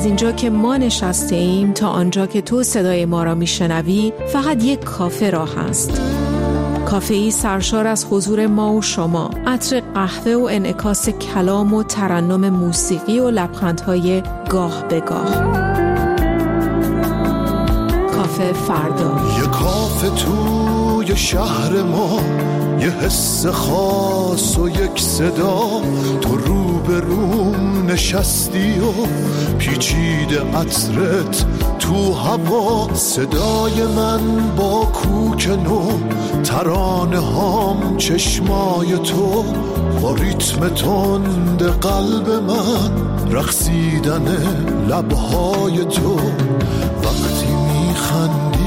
از اینجا که ما نشسته ایم تا آنجا که تو صدای ما را میشنوی فقط یک کافه راه است. کافه‌ای سرشار از حضور ما و شما، عطر قهوه و انعکاس کلام و ترنم موسیقی و لبخندهای گاه به گاه. کافه فردا. یه کافه توی شهر ما، یه حس خاص و یک صدا، تو رو به روم نشستی و پیچیده عطرت تو هوا، صدای من با کوک نو، ترانه هام چشمای تو، با ریتم تند قلب من، رقصیدن لبهای تو وقتی میخندی.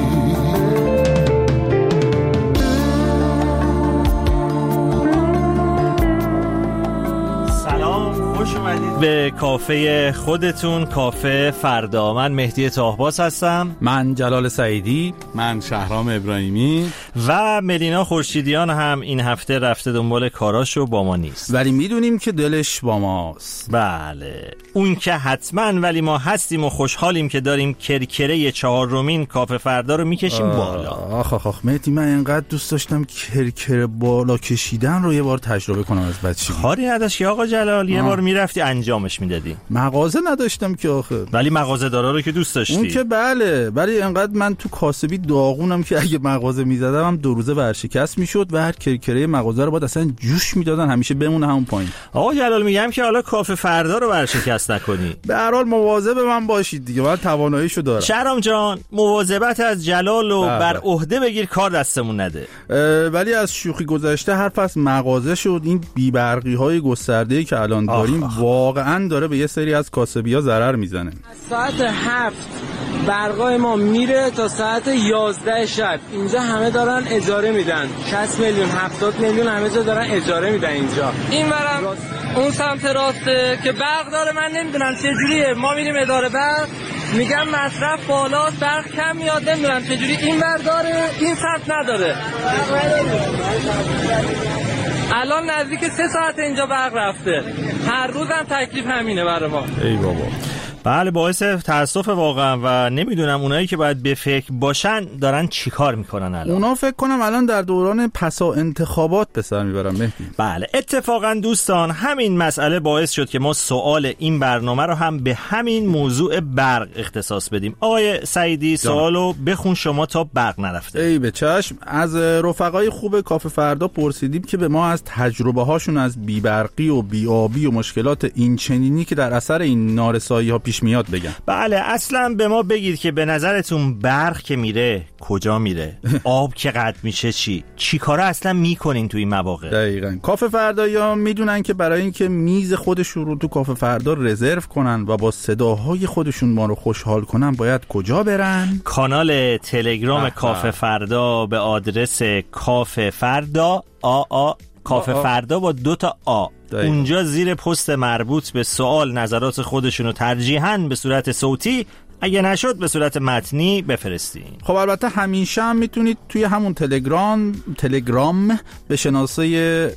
خوش اومدید به کافه خودتون، کافه فردا. من مهدی طاهباز هستم. من جلال سعیدی. من شهرام ابراهیمی. و ملینا خورشیدیان هم این هفته رفته دنبال کاراشو، با ما نیست، ولی میدونیم که دلش با ماست. بله اون که حتما، ولی ما هستیم و خوشحالیم که داریم کرکره 4مین کافه فردا رو میکشیم بالا. آخ مهدی، من اینقدر دوست داشتم کرکره بالا کشیدن رو یه بار تجربه کنم از بچگی. کاری نداشت که آقا جلال، یه بار میرفتی انجامش میدادی. مغازه نداشتم که آخه. ولی مغازه دارا رو که دوست داشتی. اون که بله، ولی اینقدر من تو کاسبی داغونم که اگه مغازه میزدم هم 2 روزه ورشکست میشد و هر کرکره مغازه رو باید اصلا جوش میدادن همیشه بمونه همون پایین. آقا جلال میگم که حالا کافه فردا رو ورشکست نکنی. به هر حال مواظب من باشید دیگه، من تواناییشو دارم. شهرام جان، مواظبت از جلال و بر عهده بگیر، کار دستمون نده. ولی از شوخی گذشته حرف از مغازه شد. این بی‌برقی های گسترده‌ای که الان داریم واقعا داره به یه سری از کاسبی‌ها ضرر میزنه. ساعت 7 برقای ما میره تا ساعت 11 شب. اینجا همه دارن اجاره میدن. 60 میلیون 70 میلیون همه جا دارن اجاره میدن اینجا. این برم اون سمت راسته که برق داره، من نمیدونم چه جوریه. ما میریم اداره برق، میگم مصرف بالاست، برق کم میاد، نمیدونم چه جوری این ور داره این سمت نداره. الان نزدیک 3 ساعت اینجا برق رفته. هر روزم تکلیف همینه برای ما. ای بابا. بله باعث تأسف واقعا، و نمیدونم اونایی که باید به فکر باشن دارن چیکار میکنن الان. اونا فکر کنم الان در دوران پسا انتخابات به سر میبرن مهدی. بله اتفاقا دوستان، همین مسئله باعث شد که ما سوال این برنامه رو هم به همین موضوع برق اختصاص بدیم. آقای سعیدی سوالو بخون شما تا برق نرفته. ای به چشم. از رفقای خوب کافه فردا پرسیدیم که به ما از تجربه هاشون از بی‌برقی و بی‌آبی و مشکلات این چنینی که در اثر این نارسایی ها پیش میاد بگن. بله اصلا به ما بگید که به نظرتون برق که میره کجا میره؟ آب که قطع میشه چی کارا اصلا میکنین تو این مواقع؟ دقیقاً. کافه فردایا میدونن که برای اینکه میز خودشون رو تو کافه فردا رزرو کنن و با صداهای خودشون ما رو خوشحال کنن باید کجا برن؟ کانال تلگرام کافه فردا به آدرس کافه فردا کافه فردا با 2 تا آ. اونجا زیر پست مربوط به سوال نظرات خودشونو ترجیحاً به صورت صوتی، اگه نشد به صورت متنی بفرستین. خب البته همیشه هم میتونید توی همون تلگرام به شناسه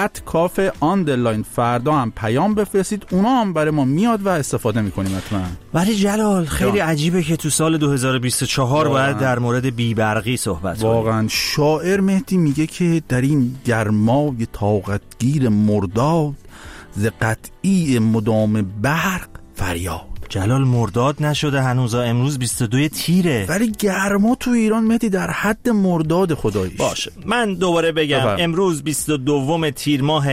@cafe_ فردا هم پیام بفرستید. اونا هم برای ما میاد و استفاده میکنیم حتما. ولی جلال خیلی عجیبه که تو سال 2024 باید در مورد بی‌برقی صحبت کنیم. واقعا شاعر مهدی میگه که در این گرمای طاقتگیر مرداد، ز قطعی مدام برق فریاد. جلال مرداد نشده هنوز، امروز 22 تیره. ولی گرما تو ایران مهدی در حد مرداد خداییش. باشه من دوباره بگم امروز 22 تیر ماه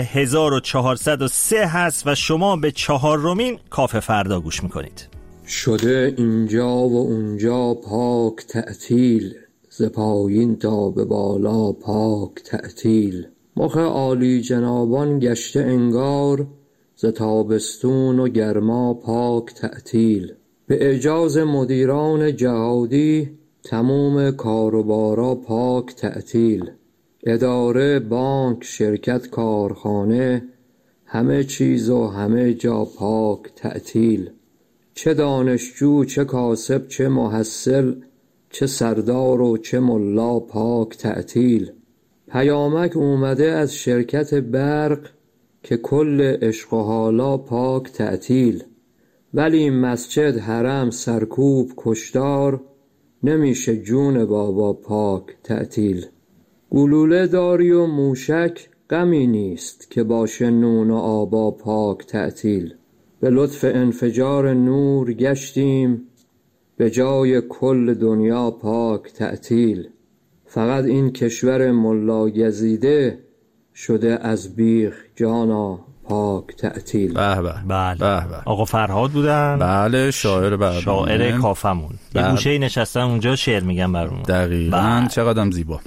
1403 هست و شما به 4مین کافه فردا گوش میکنید. شده اینجا و اونجا پاک تعطیل، ز پایین تا به بالا پاک تعطیل. مخ عالی جنابان گشته انگار، ز تابستون و گرما پاک تعطیل. به اجاز مدیران جهادی، تموم کاروبارا پاک تعطیل. اداره، بانک، شرکت، کارخانه، همه چیز و همه جا پاک تعطیل. چه دانشجو، چه کاسب، چه محصل، چه سردار و چه ملا پاک تعطیل. پیامک اومده از شرکت برق که کل عشق و حالا پاک تعطیل. ولی مسجد حرم سرکوب کشتار، نمیشه جون بابا پاک تعطیل. گلوله داری و موشک غمی نیست، که باشه نون و آبا پاک تعطیل. به لطف انفجار نور گشتیم، به جای کل دنیا پاک تعطیل. فقط این کشور ملا یزیده، شده از بیخ جانا پاک تعطیل. بله. آقا فرهاد بودن. بله، شاعر کافمون. یه گوشه نشستن اونجا شعر میگن برامون. دقیقاً. چقدرم زیبا.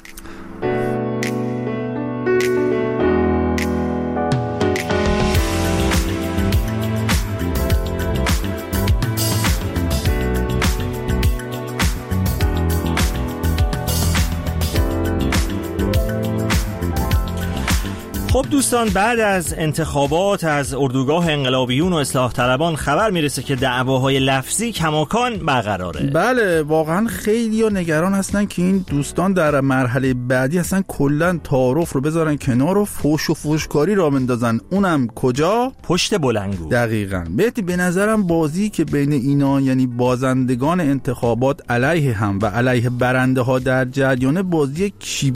خب دوستان، بعد از انتخابات از اردوگاه انقلابیون و اصلاح طلبان خبر میرسه که دعواهای لفظی کماکان برقراره. بله، واقعا خیلی‌ها نگران هستن که این دوستان در مرحله بعدی اصلا کلا تعارف رو بذارن کنار و فوش و فوشکاری را بندازن. اونم کجا؟ پشت بلنگو. دقیقاً. به نظرم بازی که بین اینا، یعنی بازندگان انتخابات علیه هم و علیه برنده ها در جریان، بازی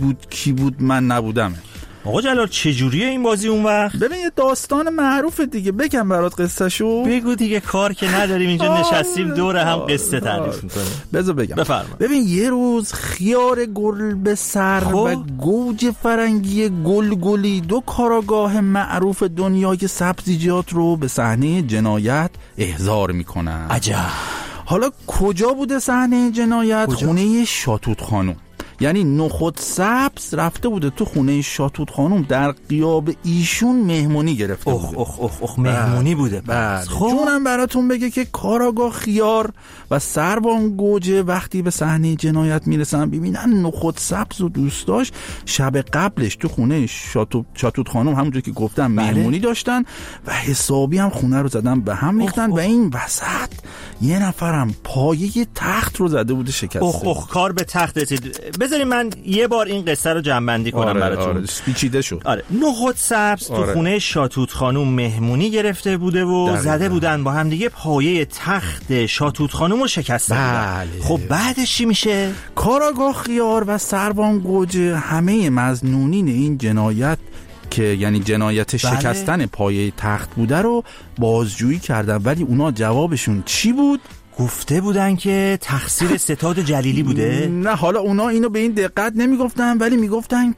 کی بود من نبودم. آقا جلال چجوریه این بازی اون وقت؟ ببین یه داستان معروفه دیگه، بگم برات قصه‌شو؟ بگو دیگه، کار که نداریم اینجا نشستیم دور هم قصه تعریف می‌کنیم. بذار بگم. بفرما. ببین یه روز خیار گل به سر و گوجه فرنگی گلگلی، دو کاراگاه معروف دنیای سبزیجات رو به صحنه جنایت احضار میکنن. عجب. حالا کجا بوده صحنه جنایت؟ خونه شاتوت خانم. یعنی نخود سبز رفته بوده تو خونه شاتوت خانم، در غیاب ایشون مهمونی گرفته بوده. مهمونی بوده. خب جونم براتون بگه که کاراگاه خیار و سربان گوجه وقتی به صحنه جنایت میرسن، ببینن نخود سبز و دوستاش شب قبلش تو خونه شاتوت خانم همونجوری که گفتم مهمونی داشتن و حسابی هم خونه رو زدن به هم ریختن و این وسط یه نفرم پایه تخت رو زده بوده شکسته. کار به تخت رسید. بذارید من یه بار این قصه رو جمع‌بندی کنم براتون. پیچیده شد. نخود سبز تو خونه شاتوت خانم مهمونی گرفته بوده و زده بودن با هم دیگه پایه تخت شاتوت خانم رو شکسته بودن. خب بعدش چی میشه؟ کاراگاه خیار و سربان گوجه همه مظنونین این جنایت که یعنی جنایت شکستن پایه تخت بوده رو بازجویی کردن، ولی اونا جوابشون چی بود؟ گفته بودن که تقصیر ستاد جلیلی بوده؟ نه، حالا اونا اینو به این دقت نمیگفتن، ولی میگفتن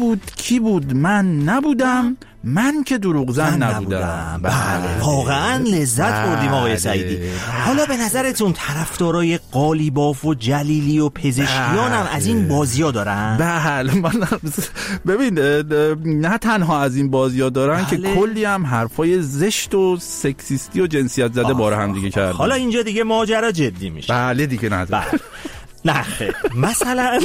کی بود من نبودم، من که دروغزن نبودم. بله. واقعا لذت بردیم آقای سعیدی. حالا به نظرتون طرفدارای قالیباف و جلیلی و پزشکیان هم از این بازی‌ها دارن؟ بله. ببین نه تنها از این بازی‌ها دارن که کلی هم حرفای زشت و سکسیستی و جنسیت زده بار هم دیگه کردن. حالا اینجا دیگه ماجرا جدی میشه. بله دیگه نه خیر. مثلا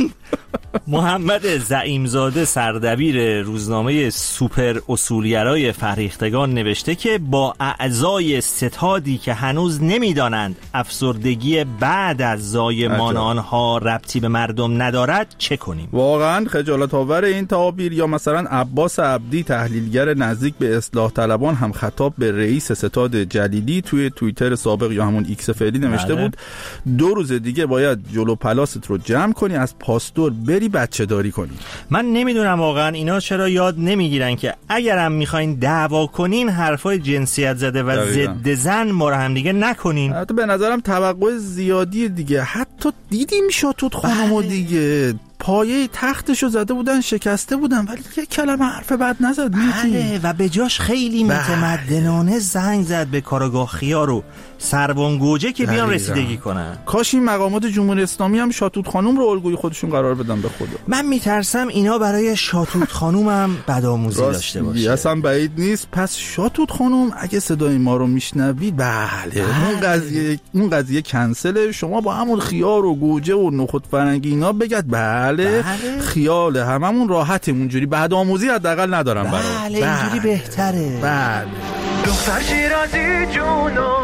محمد زعیمزاده سردبیر روزنامه سوپر اصولگرای فرهیختگان نوشته که با اعضای ستادی که هنوز نمیدانند افسردگی بعد از زایمان آنها ربطی به مردم ندارد چه کنیم؟ واقعا خجالت آور این تعابیر. یا مثلا عباس عبدی تحلیلگر نزدیک به اصلاح طلبان هم خطاب به رئیس ستاد جلیلی توی توییتر سابق یا همون ایکس فعلی نوشته بود 2 روز دیگه باید جلو پلاست رو جمع کنی، از پاستور بری بچه داری کنی. من نمیدونم واقعا اینا چرا یاد نمیگیرن که اگرم میخواین دعوا کنین حرفای جنسیت زده و ضد زن ما رو هم دیگه نکنین. حتی به نظرم توقع زیادی دیگه. حتی دیدیم شاتوت خانمو دیگه پایه تختشو زده بودن شکسته بودن ولی یک کلمه حرف بد نزد. بله و به جاش خیلی متمدنانه زنگ زد به کاراگاه خیار و سربان گوجه که بیان رسیدگی کنن. کاش این مقامات جمهوری اسلامی هم شاتوت خانم رو الگوی خودشون قرار بدن. به خدا من میترسم اینا برای شاتوت خانم هم بدآموزی داشته باشه. اصلا بعید نیست. پس شاتوت خانم اگه صدای ما رو میشنوید، بله اون قضیه کنسله. شما با همون خیار و گوجه و نخود فرنگی اینا بگید بله. خیال هممون راحته، اونجوری بعدآموزی حداقل ندارم برات. بله اینجوری بهتره. بله دختر شیرازی جونم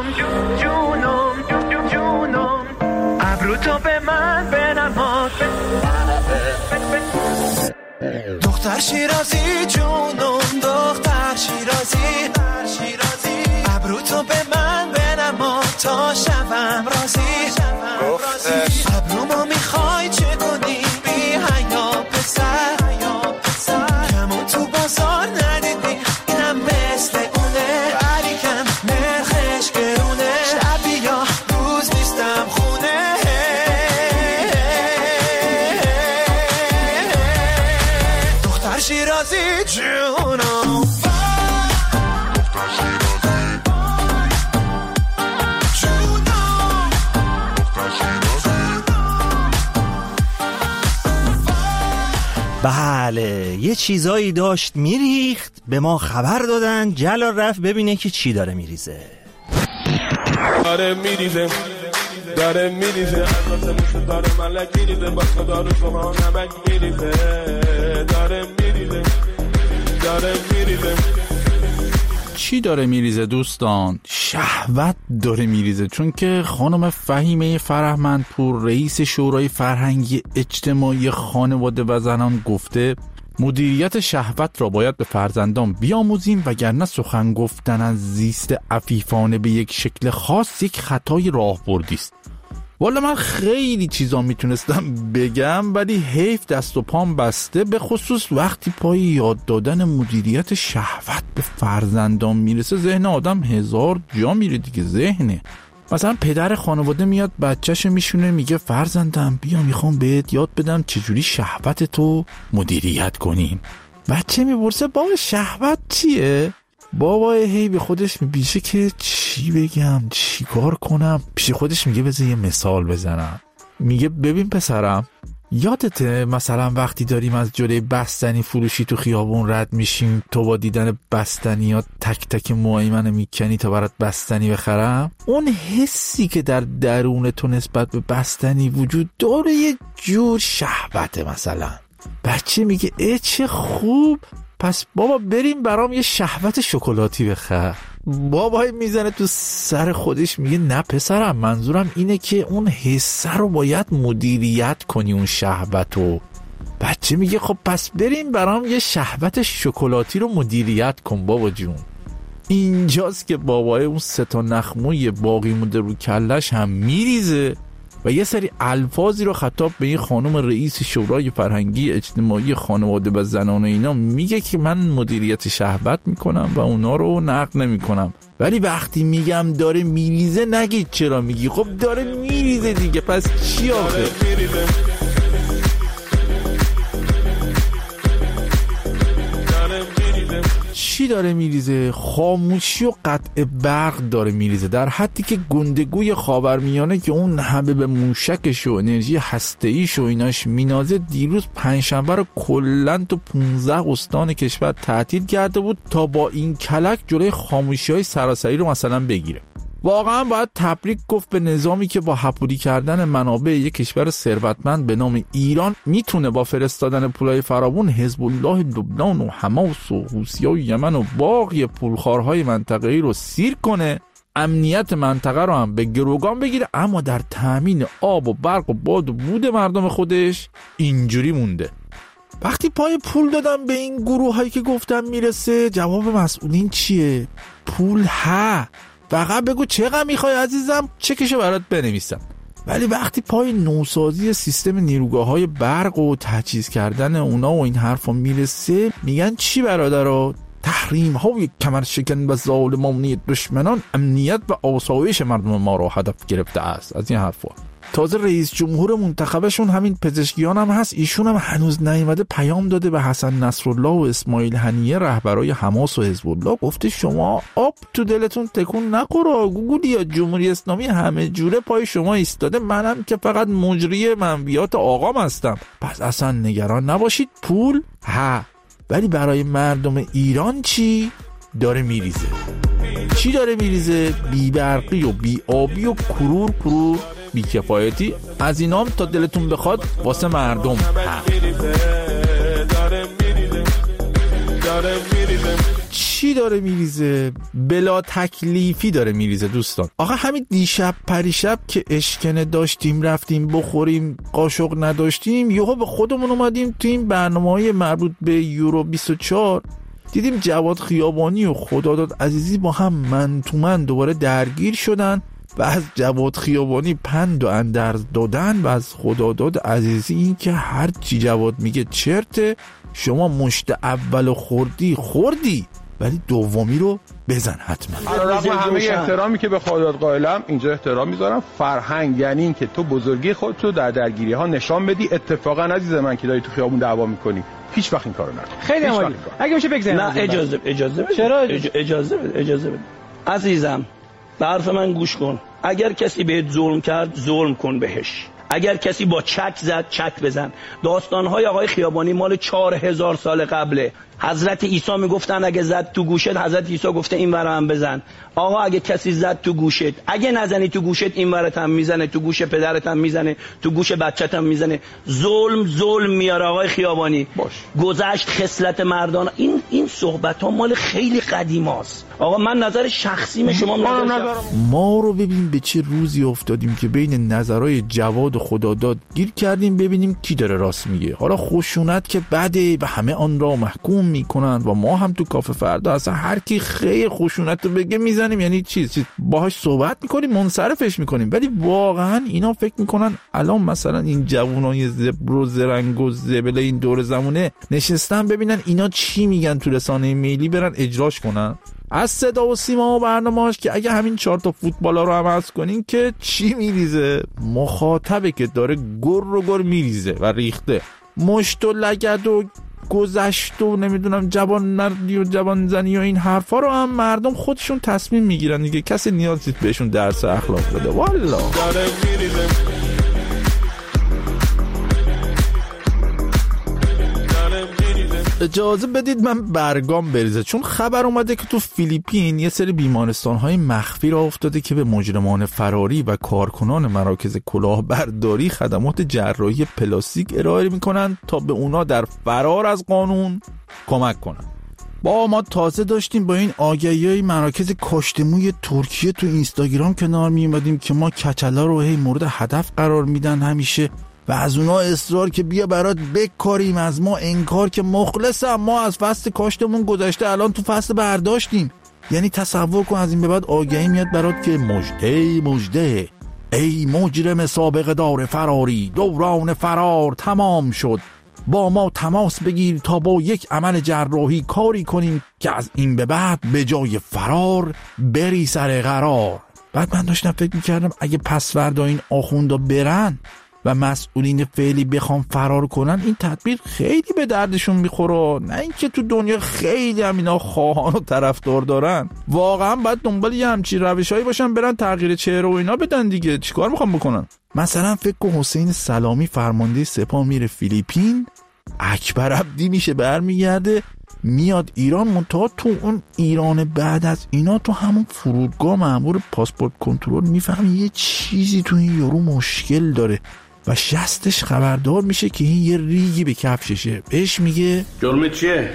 ابرو تو به من بنما. دختر شیرازی جونم دختر شیرازی ابرو تو به من بنما. شیرازی جونم بله، یه چیزایی داشت میریخت، به ما خبر دادن، جلال رفت ببینه که چی داره میریزه. داره میریزه داره میریزه داره ملک میریزه با داره شما نمک میریزه داره میریزه داره میریزه. چی داره میریزه دوستان؟ شهوت داره میریزه، چون که خانم فهیمه فرهمندپور رئیس شورای فرهنگی اجتماعی خانواده و زنان گفته مدیریت شهوت را باید به فرزندان بیاموزیم وگرنه سخن گفتن از زیست عفیفانه به یک شکل خاص یک خطای راهبردی است. والا من خیلی چیزا میتونستم بگم ولی حیف دست و پام بسته، به خصوص وقتی پای یاد دادن مدیریت شهوت به فرزندان میرسه ذهن آدم هزار جا میره دیگه. ذهنه مثلا پدر خانواده میاد بچه‌شو میشونه میگه فرزندم بیا میخوام بهت یاد بدم چجوری شهوت تو مدیریت کنیم. بچه میپرسه بابا شهوت چیه؟ بابا هی به خودش میبیشه که چی بگم چی کار کنم، پیش خودش میگه بذار یه مثال بزنم. میگه ببین پسرم، یادته مثلا وقتی داریم از جلوی بستنی فروشی تو خیابون رد میشیم تو با دیدن بستنیات تک تک موهای منو میکنی تا برات بستنی بخرم؟ اون حسی که در درون تو نسبت به بستنی وجود داره یه جور شهوته. مثلا بچه میگه چه خوب، پس بابا بریم برام یه شهوت شکلاتی بخر. بابا میزنه تو سر خودش میگه نه پسرم، منظورم اینه که اون حسه رو باید مدیریت کنی، اون شهوتو. بچه میگه خب پس بریم برام یه شهوت شکلاتی رو مدیریت کن بابا جون. اینجاست که بابای اون 3 نخموی باقی مونده رو کلش هم میریزه و یه سری الفاظی رو خطاب به این خانم رئیس شورای فرهنگی اجتماعی خانواده و زنان و اینا میگه که من مدیریت شهوت میکنم و اونا رو نقد نمیکنم. ولی وقتی میگم داره میریزه نگید چرا میگی، خب داره میریزه دیگه، پس چی آخه؟ چی داره میریزه؟ خاموشی و قطع برق داره میریزه، در حدی که گندگوی خاورمیانه که اون همه به موشکش و انرژی هسته‌ایش و ایناش مینازه دیروز پنجشنبه رو کلاً تو 15 استان کشور تعطیل کرده بود تا با این کلک جلوی خاموشی‌های سراسری رو مثلا بگیره. واقعا باید تبریک گفت به نظامی که با حپولی کردن منابع یک کشور ثروتمند به نام ایران میتونه با فرستادن پولای فراوون حزب الله لبنان و حماس و حوثی‌های یمن و باقی پولخوارهای منطقه‌ای رو سیر کنه، امنیت منطقه رو هم به گروگان بگیره، اما در تامین آب و برق و باد و بود مردم خودش اینجوری مونده. وقتی پای پول دادم به این گروه هایی که گفتم میرسه، جواب مسئولین چیه؟ پول فقط بگو چقدر میخوای عزیزم، چکشو برات بنویسم. ولی وقتی پای نوسازی سیستم نیروگاه‌های برق و تجهیز کردن اونا و این حرفا میرسه، میگن چی برادرها؟ تحریم ها و یک کمر شکن و ظالمانه دشمنان امنیت و آسایش مردم ما رو هدف گرفته است. از این حرفا تازه رئیس جمهور منتخبشون همین پزشکیان هم هست، ایشون هم هنوز نیامده پیام داده به حسن نصرالله و اسماعیل هنیه رهبرای حماس و حزب الله، گفته شما آب تو دلتون تکون نخوره، گوگل یا جمهوری اسلامی همه جوره پای شما ایستاده، منم که فقط مجری منویات آقام هستم، پس اصلا نگران نباشید. پول ولی برای مردم ایران چی داره میریزه؟ چی داره میریزه؟ بی برقی و بی آبی و کرور بی کفایتی، از اینام تا دلتون بخواد واسه مردم. چی داره میریزه؟ بلا تکلیفی داره میریزه دوستان. آخه همین دیشب پریشب که اشکنه داشتیم رفتیم بخوریم قاشق نداشتیم، یهو به خودمون اومدیم تو این برنامه‌های مربوط به یورو 24 دیدیم جواد خیابانی و خداداد عزیزی با هم من تو من دوباره درگیر شدن و از جواد خیابانی پند و اندرز دادن و از خداداد عزیزی این که هر چی جواد میگه چرته، شما مشت اول خوردی ولی دومی رو بزن حتما. علیرغم همه احترامی که به خودت قائلم، اینجا احترام میذارم. فرهنگ یعنی این که تو بزرگی خودت رو در درگیری ها نشان بدی. اتفاقا عزیز من که داری تو خیابون دعوا میکنی، هیچ وقت این کارو نکن. خیلی عالی. اگه میشه بگذاریم. نه اجازه بده. چرا اجازه بده. عزیزم به حرف من گوش کن. اگر کسی بهت ظلم کرد ظلم کن بهش. اگر کسی با چک زد چک بزن. داستان‌های آقای خیابانی مال 4000 سال قبله. حضرت عیسی میگفتن اگه زد تو گوشت، حضرت عیسی گفته این ور هم بزن. آقا اگه کسی زد تو گوشت، اگه نزنی تو گوشت، این ورت هم میزنه، تو گوش پدرت هم میزنه، تو گوش بچت هم میزنه. ظلم میاره آقای خیابانی. گذشت خصلت مردان. این صحبت ها مال خیلی قدیماست. آقا من نظر شخصی شما ما رو ببین به چه روزی افتادیم که بین نظرهای جواد و خداداد گیر کردیم ببینیم کی داره راست میگه. حالا خشونت که بده و همه آن را محکوم میکنن و ما هم تو کافه فردا اصلا هر کی خیر خشونت رو بگه میزنیم، یعنی چیز باهاش صحبت میکنیم منصرفش میکنیم. ولی واقعا اینا فکر میکنن الان مثلا این جوانای زبر و زرنگ و زبله این دور زمونه نشستن ببینن اینا چی میگن تو رسانه ملی برن اجراش کنن. از صدا و سیما و برنامه‌اش که اگه همین 4 تا فوتبالا رو هم حذف کنین که چی میریزه؟ مخاطبه که داره گر میریزه و ریخته. مشت و لگد و گذشت و نمیدونم جوان مردی و جوان زنی و این حرفا رو هم مردم خودشون تصمیم میگیرن دیگه. کسی نیاز نیست بهشون درس اخلاق بده. والا اجازه بدید من برگام بریزه، چون خبر اومده که تو فیلیپین یه سری بیمارستان‌های مخفی را افتاده که به مجرمان فراری و کارکنان مراکز کلاهبرداری خدمات جراحی پلاستیک ارائه میکنن تا به اونا در فرار از قانون کمک کنن. با ما تازه داشتیم با این آگهی‌های مراکز کاشتموی ترکیه تو اینستاگرام کنار میومدیم که ما کچلا رو هی مورد هدف قرار میدن همیشه و از اونا اصرار که بیا برات بکاریم، از ما انکار که مخلصم، ما از فصل کاشتمون گذشته الان تو فصل برداشتیم. یعنی تصور کن از این به بعد آگهی میاد برات که مژده ای مجرم سابقه دار فراری، دوران فرار تمام شد، با ما تماس بگیر تا با یک عمل جراحی کاری کنیم که از این به بعد به جای فرار بری سر قرار. بعد من داشتم فکر میکردم اگه پس فردا این آخوندا برن و مسئولین فعلی بخوام فرار کنن، این تدبیر خیلی به دردشون میخوره. نه اینکه تو دنیا خیلی هم اینا خواهان و طرفدار دارن، واقعا باید دنبال یه همچین روشایی باشن برن تغییر چهره و اینا بدن دیگه. چیکار میخوام بکنن؟ مثلا فکر کن حسین سلامی فرمانده سپاه میره فیلیپین، اکبر عبدی میشه برمیگرده میاد ایران، منتها تو اون ایران بعد از اینا تو همون فرودگاه مأمور پاسپورت کنترل میفهمی یه چیزی تو این یارو مشکل داره و شستش خبردار میشه که این یه ریگی به کفششه. بهش میگه جرمت چیه؟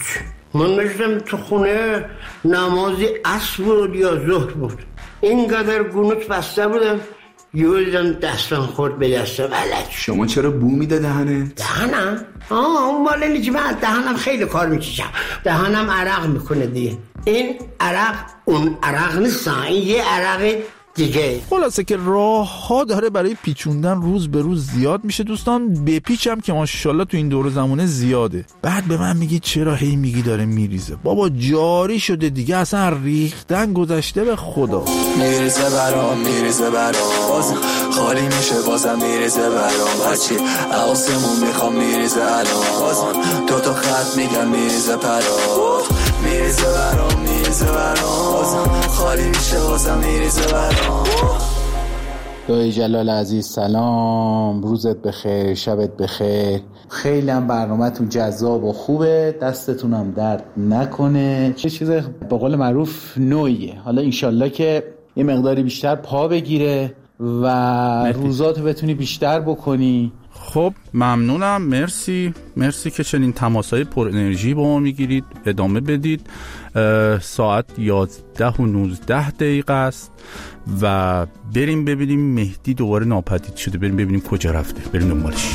من نشدم تو خونه نمازی عصر بود یا ظهر بود، اینقدر گونوت بسته بودم یه دیدم دستم خورد به دستم علت. شما چرا بو میده دهنه؟ دهنم؟ اون ماله نیچه من دهنم خیلی کار میکشم، دهنم عرق میکنه دیگه. این عرق اون عرق نیست، این یه عرق دیگه. خلاصه که راه ها داره برای پیچوندن روز به روز زیاد میشه دوستان. بپیچم که ماشاءالله تو این دور زمانه زیاده. بعد به من میگی چرا هی میگی داره میریزه؟ بابا جاری شده دیگه، اصلا ریختن گذشته به خدا. میریزه برام باز خالی میشه بازم میریزه برام، هرچی آسمون میخوام میریزه الان، باز 2 تا خط میگم میریزه پرام، میریزه برام بازم خالی میشه بازم میریزه برام. دایی جلال عزیز سلام، روزت بخیر، شبت بخیر. خیلی هم برنامه‌تون جذاب و خوبه، دستتونم درد نکنه. چه چیز به قول معروف نوعیه. حالا انشالله که یه مقداری بیشتر پا بگیره و روزاتو بتونی بیشتر بکنی. خب ممنونم، مرسی که چنین تماسهای پر انرژی با ما میگیرید. ادامه بدید. ساعت 11:19 است و بریم ببینیم مهدی دوباره ناپدید شده، بریم ببینیم کجا رفته، بریم دنبالش.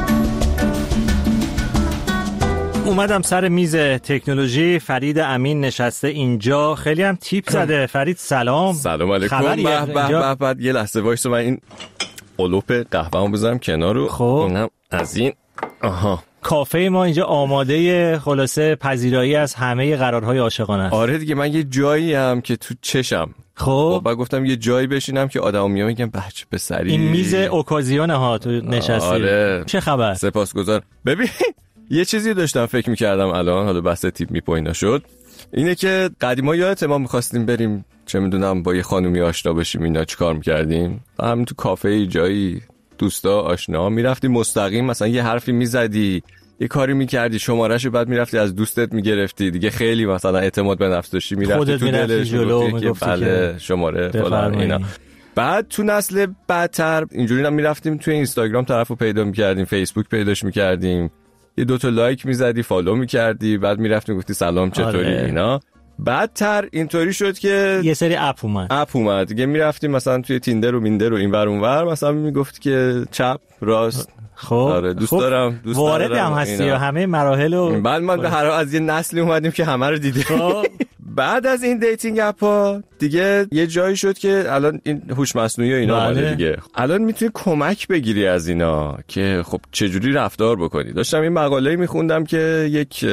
اومدم سر میز تکنولوژی، فرید امین نشسته اینجا، خیلی هم تیپ زده. فرید سلام علیکم. بعد یه لحظه وایسو من این قلوپ قهوه‌مو بذارم کنار رو. خب اونم از این کافه ما اینجا آماده خلاصه پذیرایی از همه قرارهای عاشقانه است. آره دیگه، من یه جایی هم که تو چشم. خب بعد گفتم یه جایی بشینم که آدما میان میگن بچه به سری. این میز اوکازیونه ها تو نشستی. آره. چه خبر؟ سپاسگزار. ببین یه چیزی داشتم فکر می‌کردم الان، حالا بحث تیپ میپوینا شد، اینه که قدیما یادت ما می‌خواستیم بریم چه میدونم با یه خانومی آشنا بشیم، اینا چیکار می‌کردیم؟ همین تو کافه جایی دوستا آشنا میرفتیم مستقیم، مثلا یه حرفی میزدی، یه کاری میکردی، شمارهشو بعد میرفتی از دوستت میگرفتی دیگه، خیلی مثلا اعتماد به نفس داشتی، میرفتی تو دلش میگفتی که بله شماره فلان اینا. بعد تو نسل بعدتر اینجوری هم میرفتیم توی اینستاگرام طرفو پیدا میکردیم، فیسبوک پیداش میکردیم، یه دوتا لایک میزدی، فالو میکردی، بعد میرفتی گفتی سلام چطوری اینا. بعدتر اینطوری شد که یه سری اپ اومد دیگه، میرفتیم مثلا توی تیندر و میندر و اینور اونور، مثلا میگفت که چپ راست. خب آره دوست دارم وارد هم هستی و همه مراحل و بعد ما به هر از یه نسلی اومدیم که همه رو دیدیم. بعد از این دیتینگ اپا دیگه یه جایی شد که الان این هوش مصنوعی و اینا اومده دیگه، الان میتونی کمک بگیری از اینا که خب چجوری رفتار بکنی. داشتم این مقاله میخوندم که یک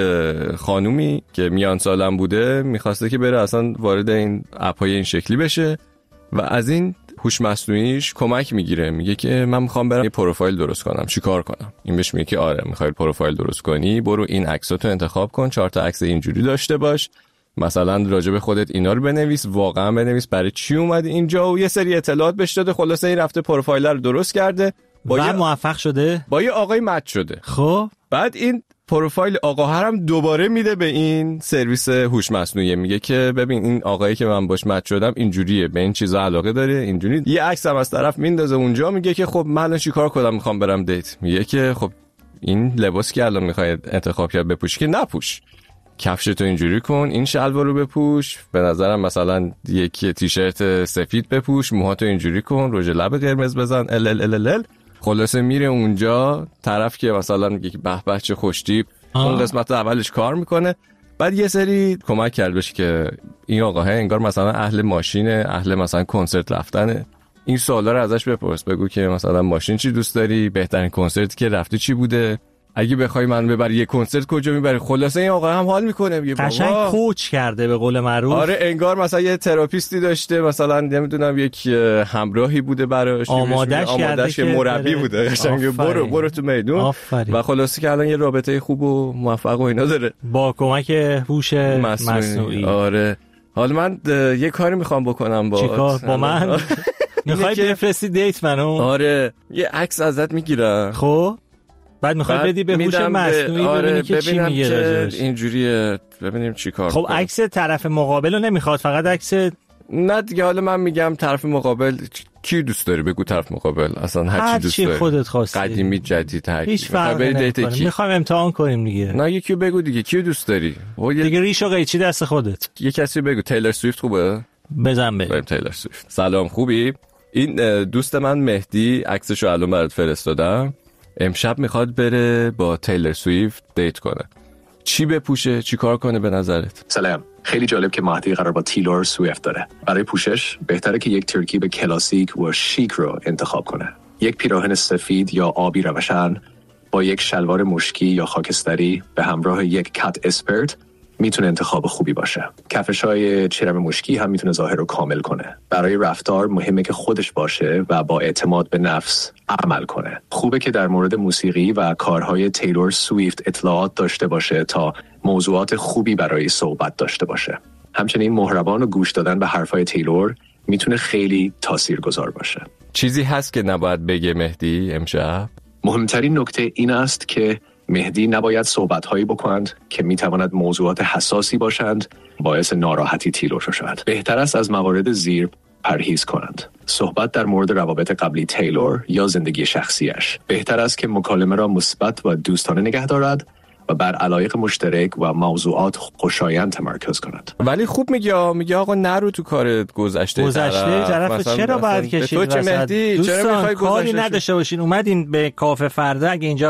خانومی که میان سالم بوده میخواسته که بره اصلا وارد این اپای این شکلی بشه و از این هوش مصنوعیش کمک میگیره، میگه که من میخوام برم یه پروفایل درست کنم، چیکار کنم؟ این بهش میگه که آره میخوای پروفایل درست کنی، برو این عکساتو انتخاب کن، 4 تا عکس اینجوری داشته باش، مثلا راجع به خودت اینا رو بنویس، واقعا بنویس برای چی اومدی اینجا، و یه سری اطلاعات بهش داده. خلاص این رفته پروفایل رو درست کرده و موفق شده، با یه آقای مچ شده. خب بعد این پروفایل آقا هم دوباره میده به این سرویس هوش مصنوعی، میگه که ببین این آقایی که من باش مچ شدم اینجوریه، به این چیزا علاقه داره، اینجوری. یه عکس هم از طرف میندازه اونجا، میگه که خب من الان چیکار کنم، میخوام برم دیت. میگه که خب این لباس که الان میخوای انتخاب کرد بپوشی که نپوش، کفشتو اینجوری کن، این شلوار رو بپوش، به نظرم مثلا یک تیشرت سفید بپوش، موهاتو اینجوری کن، رژ لب قرمز بزن ال. خلاصه میره اونجا، طرف که مثلا میگه که به به چه خوشتیپ، اون قسمت اولش کار میکنه، بعد یه سری کمک کرد بشه که این آقا انگار مثلا اهل ماشینه، اهل مثلا کنسرت رفتنه، این سوالا رو ازش بپرس، بگو که مثلا ماشین چی دوست داری، بهترین کنسرتی که رفتی چی بوده، اگه بخوای من ببری یه کنسرت کجا میبری. خلاصه این آقا هم حال میکنه، میگه قشنگ کوچ کرده به قول معروف. آره انگار مثلا یه تراپیستی داشته، مثلا نمیدونم یک همراهی بوده براش، آمادهش که مربی بوده، قشنگ برو تو میدون. و خلاصه که الان یه رابطه خوب و موفق و اینا داره با کمک هوش مصنوعی. آره حالا من یه کاری میخوام بکنم با من میخوای بفرستی دیت منو؟ آره یه عکس ازت میگیرم، خب بعد میخوای بدی به هوش مصنوعی ببینی که چی میگه راجعش، اینجوریه ببینیم چی کار. خب عکس طرف مقابل رو نمیخواد، فقط عکس. نه دیگه، حالا من میگم طرف مقابل کی دوست داری، بگو طرف مقابل اصلا هر چی دوست داری، خودت خواستی، قدیمی جدید هیچ فرقی نمیکنه، میخوام امتحان کنیم دیگه. نه یکی بگو دیگه، کی دوست داری دیگه، ریش و قیچی دست خودت. یه کسی بگو. تیلر سویفت خوبه؟ بزن بریم تیلر سویفت. سلام خوبی؟ این دوست من مهدی عکسشو الان برات فرستادم، امشب میخواد بره با تیلر سویفت دیت کنه، چی بپوشه، چی کار کنه به نظرت؟ سلام، خیلی جالب که مهدی قرار با تیلور سویفت داره. برای پوشش بهتره که یک ترکیب کلاسیک و شیک رو انتخاب کنه. یک پیراهن سفید یا آبی روشن با یک شلوار مشکی یا خاکستری به همراه یک کت اسپرت میتونه انتخاب خوبی باشه. کفش‌های چرم مشکی هم میتونه ظاهر رو کامل کنه. برای رفتار مهمه که خودش باشه و با اعتماد به نفس عمل کنه. خوبه که در مورد موسیقی و کارهای تیلور سویفت اطلاعات داشته باشه تا موضوعات خوبی برای صحبت داشته باشه. همچنین مهربان و گوش دادن به حرفای تیلور میتونه خیلی تاثیرگذار باشه. چیزی هست که نباید بگه مهدی امشب؟ مهمترین نکته این است که مهدی نباید صحبت‌هایی بکنند که می‌تواند موضوعات حساسی باشند، باعث ناراحتی تیلور شود. بهتر است از موارد زیر پرهیز کنند. صحبت در مورد روابط قبلی تیلور یا زندگی شخصیش. بهتر است که مکالمه را مثبت و دوستانه نگه دارد و بر علایق مشترک و موضوعات خوشایند تمرکز کند. ولی خوب میگه آقا نرو تو کارت گذشته طرف چرا باید کشید وسط؟ دوستان کاری نداشته باشین، اومدین به کافه فردا، اگه اینجا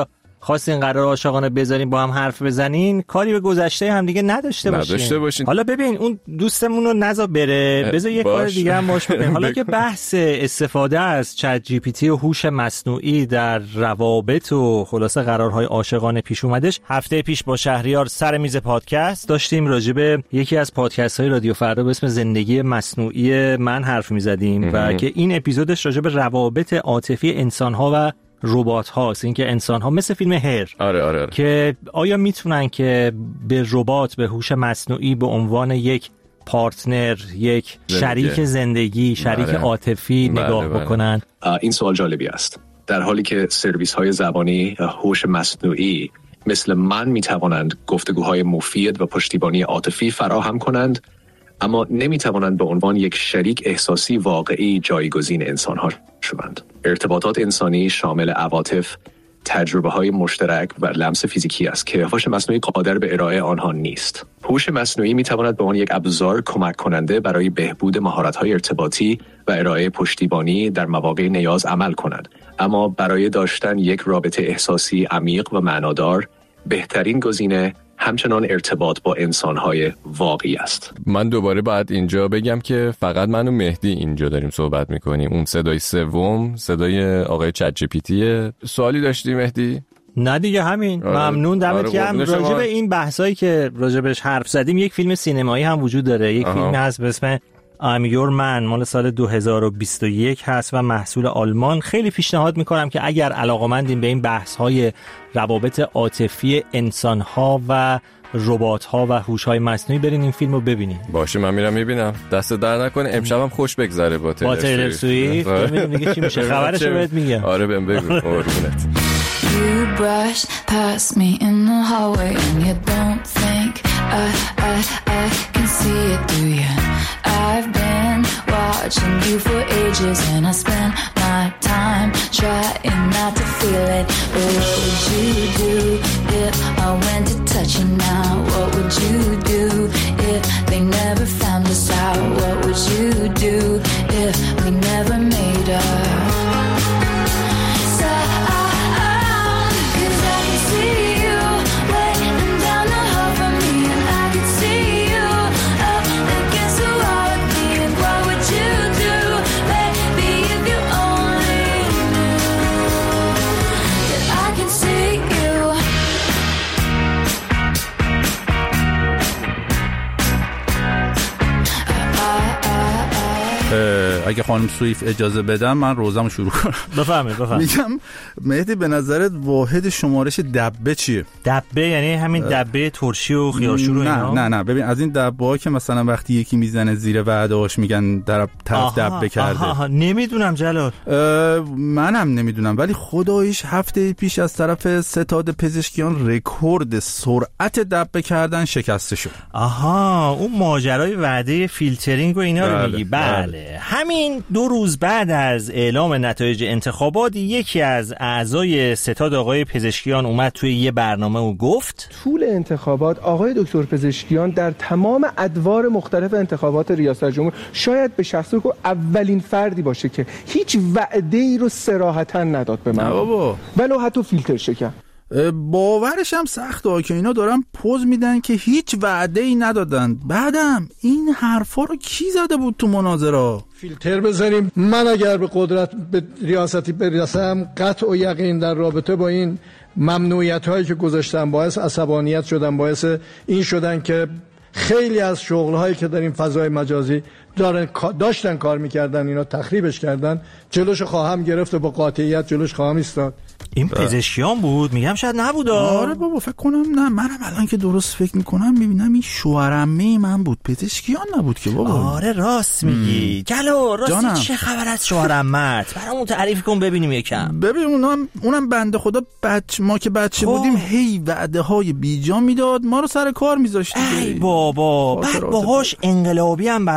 خواستین قرار عاشقانه بذارین با هم حرف بزنین، کاری به گذشته هم دیگه نداشته باشین. حالا ببین اون دوستمون رو نذار بره، بذار یه کار دیگه هم باش بکنیم. حالا که بحث استفاده از چت جی پی تی و هوش مصنوعی در روابط و خلاصه قرارهای عاشقانه پیش اومدش، هفته پیش با شهریار سر میز پادکست داشتیم راجع به یکی از پادکست‌های رادیو فردا به اسم زندگی مصنوعی من حرف می‌زدیم و که این اپیزودش راجع به روابط عاطفی انسان‌ها و ربات هاست. این که انسان ها مثل فیلم هر آره. که آیا میتونن که به ربات، به هوش مصنوعی به عنوان یک پارتنر، یک شریک زندگی، شریک عاطفی نگاه بکنن؟ این سوال جالبی است. در حالی که سرویس های زبانی هوش مصنوعی مثل من میتوانند گفتگوهای مفید و پشتیبانی عاطفی فراهم کنند، اما نمیتوانند به عنوان یک شریک احساسی واقعی جایگزین انسان‌ها شوند. ارتباطات انسانی شامل عواطف، تجربه‌های مشترک و لمس فیزیکی است که هوش مصنوعی قادر به ارائه آنها نیست. هوش مصنوعی میتواند به عنوان یک ابزار کمک کننده برای بهبود مهارت‌های ارتباطی و ارائه پشتیبانی در مواقع نیاز عمل کند، اما برای داشتن یک رابطه احساسی عمیق و معنادار، بهترین گزینه همچنان ارتباط با انسان‌های واقعی است. من دوباره باید اینجا بگم که فقط من و مهدی اینجا داریم صحبت میکنیم. اون صدای سوم صدای آقای چت جی پی تیه. سوالی داشتی مهدی؟ نه دیگه همین. ممنون دمت گرم. راجع به این بحثایی که راجع بهش حرف زدیم، یک فیلم سینمایی هم وجود داره. یک فیلم هست به اسم I'm Your Man، مال سال 2021 هست و محصول آلمان. خیلی پیشنهاد میکنم که اگر علاقه‌مندین به این بحث‌های روابط عاطفی انسان‌ها و ربات‌ها و هوش‌های مصنوعی، برین این فیلمو ببینین. باشه من میرم میبینم. دست در نکنه. امشبم خوش بگذره با تیلر سویفت. ببینیم دیگه چی میشه. خبرشو بهت میگم. آره بهم بگو. قربونت. You brush past me in the hallway and you don't think I can see it, do you? I've been watching you for ages and I spent my time trying not to feel it. But what would you do if I went to touch you now? What would you do if they never found us out? What would you do if we never made up? اگه خانم سویف اجازه بدم من روزمو شروع کنم. بفرمایید. میگم مهدی به نظرت واحد شمارش دبه چیه؟ دبه یعنی همین دبه ترشی و خیارشور و اینا؟ نه ببین از این دبه‌ها که مثلا وقتی یکی میزنه زیر وعده‌اش میگن طرف دبه کرده. نمیدونم جلال. منم نمیدونم، ولی خداییش هفته پیش از طرف ستاد پزشکیان رکورد سرعت دبه کردن شکسته شد. اون ماجرای وعده فیلترینگ و اینا رو میگی؟ بله. همین 2 روز بعد از اعلام نتایج انتخابات، یکی از اعضای ستاد آقای پزشکیان اومد توی یه برنامه و گفت طول انتخابات آقای دکتر پزشکیان در تمام ادوار مختلف انتخابات ریاست جمهور شاید به شخصی که اولین فردی باشه که هیچ وعده‌ای رو صراحتاً نداد به من، ولو حتی فیلتر شکن. باورش هم سخته که اینا دارن پوز میدن که هیچ وعده‌ای ندادن. بعدم این حرفا رو کی زده بود تو مناظره؟ فیلتر بزنیم. من اگر به قدرت به ریاستی برسم، قطع و یقین در رابطه با این ممنوعیت هایی که گذاشتم باعث عصبانیت شدن، باعث این شدن که خیلی از شغل هایی که در این فضای مجازی داشتن کار میکردن اینا تخریبش کردن. جلوش خواهم گرفت و با قاطعیت جلوش خواهم ایستاد. این پزشکیان بود؟ میگم شاید نبود. آره بابا فکر کنم نه. منم الان که درست فکر میکنم میبینم این شوهرعمه من بود، پزشکیان نبود که بابا. آره راست میگی. جلو راستی چه خبر از شوهرعمت؟ برامون تعریف کن ببینیم یکم. ببین اونم بنده خدا ما که بچه بودیم هی وعده های بیجا میداد، ما رو سر کار میذاشت. ای بابا بعد باهاش انقلابی هم برخورد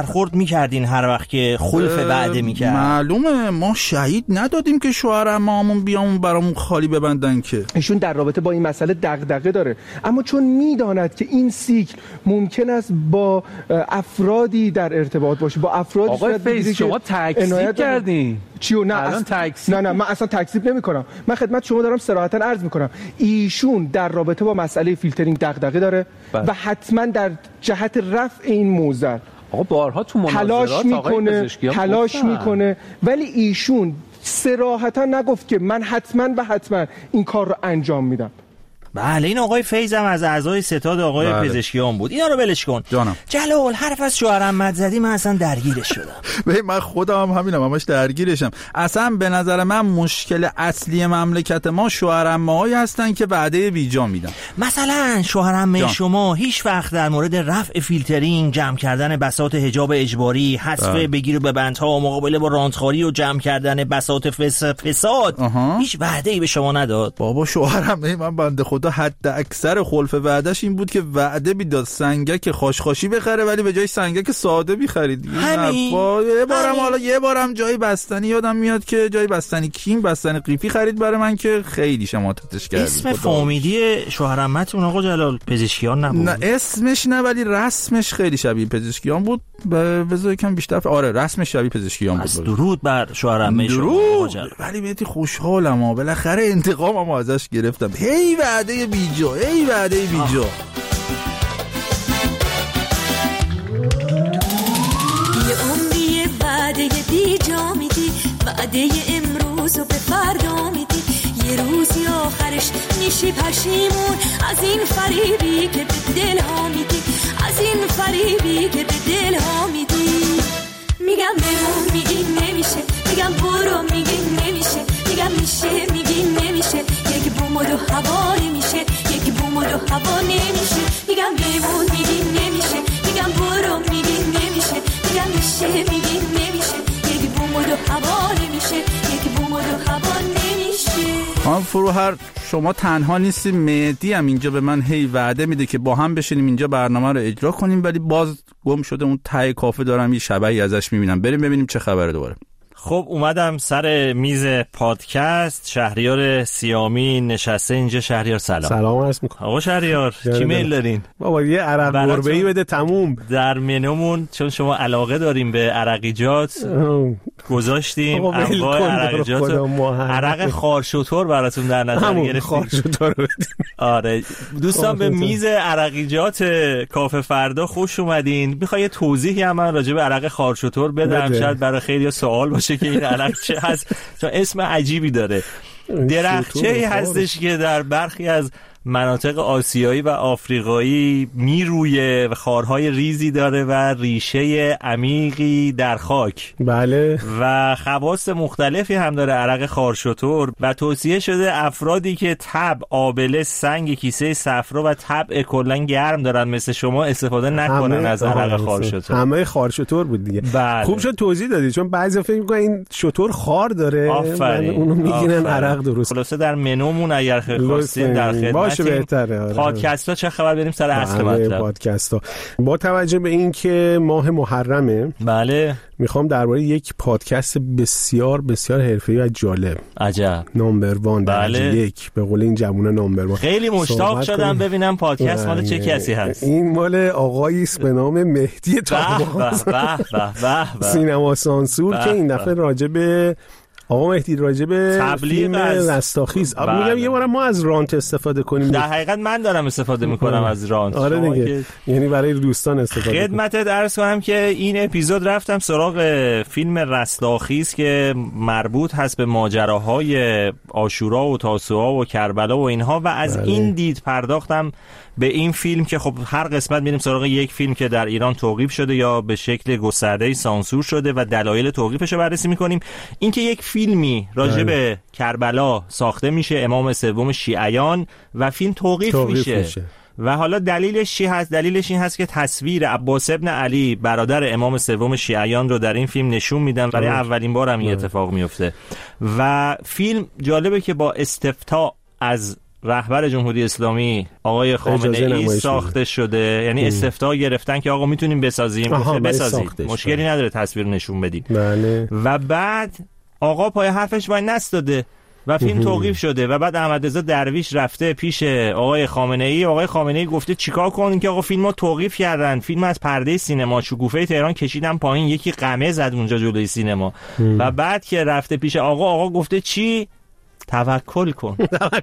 میکردین هر وقت که خلف وعده میکرد؟ معلومه ما شهید ندادیم که شوهر عمامون بیامون برامون خالی ببندن که. ایشون در رابطه با این مسئله دغدغه داره، اما چون میداند که این سیکل ممکن است با افرادی در ارتباط باشه، با افرادی آقای فیض شما تکذیب کردین. چیو؟ نه نه من اصلا تکذیب نمی‌کنم. من خدمت شما دارم صراحتاً عرض می‌کنم ایشون در رابطه با مسئله فیلترینگ دغدغه داره و حتما در جهت رفع این موضوع آقا بارها تو مناظرات تلاش میکنه ولی ایشون صراحتاً نگفت که من حتما این کار رو انجام میدم. بله این آقای فیض هم از اعضای ستاد آقای پزشکیان بود. اینا رو ولش کن. جانم. جلال حرف از شوهرم مد زدی، من اصلا درگیرش شدم. ببین من خودم همینم، همش درگیرشم. اصلا به نظر من مشکل اصلی مملکت ما شوهرعمه‌هایی هستن که وعده بیجا میدن. مثلا شوهرعمه شما هیچ وقت در مورد رفع فیلترینگ، جمع کردن بساط حجاب اجباری، حذف بگیر و ببندها، مقابله با رانتخواری و جمع کردن بساط فساد هیچ وعده‌ای به شما نداد؟ بابا شوهرعمه من بنده خدا حد اکثر خلف وعدهش این بود که وعده میداد سنگک خاشخاشی بخره ولی به جای سنگک ساده می‌خرید. یه بارم جای بستنی یادم میاد که جای بستنی کیم، بستنی قیفی خرید برای من که خیلی شماتتش کرد. اسم فامیلی شوهرعمه‌تون آقا جلال پزشکیان نبود؟ نه اسمش نه ولی رسمش خیلی شبیه پزشکیان بود. بذار یکم بیشتر رسمش شبیه پزشکیان بود. درود بر شوهرعمه شما. ولی بهتی خوشحالم بالاخره انتقاممو ازش گرفتم. هی وعده بیجا. یه عمری وعده بیجا میدی، وعده امروز و به فردا میدی، یه روزی آخرش میشی پشیمون از این فریبی که به دل ها میدی، از این فریبی که به دل ها میدی. میگم بمون میگی نمیشه، میگم برو میگی نمیشه، میگم میشه میگی نمیشه، یک بوم و دو هوا نمیشه، یک بوم و دو هوا نمیشه. میگم بمون میگی نمیشه، میگم برو میگی نمیشه، میگم میشه میگی نمیشه، یک بوم و دو هوا نمیشه، یک بوم و دو هوا نمیشه. خانم فروهر شما تنها نیستی، مهدی هم اینجا به من هی وعده میده که با هم بشینیم اینجا برنامه رو اجرا کنیم ولی باز گم شده. اون ته کافه دارم یه شبحی ازش میبینم. بریم ببینیم چه خبره دوباره. خب اومدم سر میز پادکست. شهریار سیامی نشسته اینجا. شهریار سلام عرض میکنم. آقا شهریار چی میل دارین؟ بابا یه عرق گربه‌ای بده تموم. در منومون چون شما علاقه داریم به عرقیجات گذاشتیم انواع عرقیجات. عرق خارشتور براتون در نظر گرفتیم. خارشتور بدیم. آره دوستان به میز عرقیجات کافه فردا خوش اومدین. میخوام یه توضیحی هم من راجع به عرق خارشتور بدم. شاید برای خیلی سوال باشه که این عرق چه هست چون اسم عجیبی داره. درخچه‌ای هستش که در برخی از مناطق آسیایی و آفریقایی میرویه و خارهای ریزی داره و ریشه عمیقی در خاک. بله. و خواص مختلفی هم داره عرق خارشتور و توصیه شده افرادی که تب، آبله، سنگ کیسه صفرا و تب کلا گرم دارن مثل شما استفاده نکنن از عرق خارشتور. همه خارشتور بود دیگه. بله. خوب شد توضیح دادی چون بعضی فکر می‌کنن این شتور خار داره. اونو میگیرن عرق درست. خلاصه در منومون اگر خواستین در خدمت بهتره. پادکست ها چه خبر؟ بریم سر اصل مطلب. پادکست ها با توجه به این که ماه محرمه بله میخوام درباره یک پادکست بسیار بسیار حرفه‌ای و جالب عجب نمبر 1 درجه یک به قول این جوونا نمبر 1 خیلی مشتاق شدم ببینم پادکست مال چه کسی هست. این مال آقایی است به نام مهدی طاهماز سینما سانسور که این دفعه راجع به آقا مهدی راجع به فیلم رستاخیز میگم یه بار ما از رانت استفاده کنیم. در حقیقت من دارم استفاده میکنم از رانت. آره دیگه یعنی برای دوستان استفاده. خدمت عرض کنم که این اپیزود رفتم سراغ فیلم رستاخیز که مربوط هست به ماجراهای عاشورا و تاسوعا و کربلا و اینها و از این دید پرداختم به این فیلم که خب هر قسمت میریم سراغ یک فیلم که در ایران توقیف شده یا به شکل گسترده‌ای سانسور شده و دلایل توقیفش رو بررسی میکنیم. اینکه یک فیلمی راجع به کربلا ساخته میشه، امام سوم شیعیان، و فیلم توقیف میشه. و حالا دلیلش چی هست؟ دلیلش این هست که تصویر عباس ابن علی برادر امام سوم شیعیان رو در این فیلم نشون میدن. برای اولین بار هم این اتفاق میفته و فیلم جالبه که با استفتاء از رهبر جمهوری اسلامی آقای خامنه ای ساخته شده، یعنی استفتاء گرفتن که آقا میتونیم بسازیم، بسازیم، مشکلی نداره تصویر نشون بدیم. بله. و بعد آقا پای حرفش وای نستاده و فیلم توقیف شده و بعد احمد رضا درویش رفته پیش آقای خامنه ای. آقای خامنه ای گفته چیکار کنین که آقا فیلمو توقیف کردن، فیلم از پرده سینما شکوفه تهران کشیدن پایین، یکی قمه زد اونجا جلوی سینما. و بعد که رفته پیش آقا گفته چی؟ توکل کن.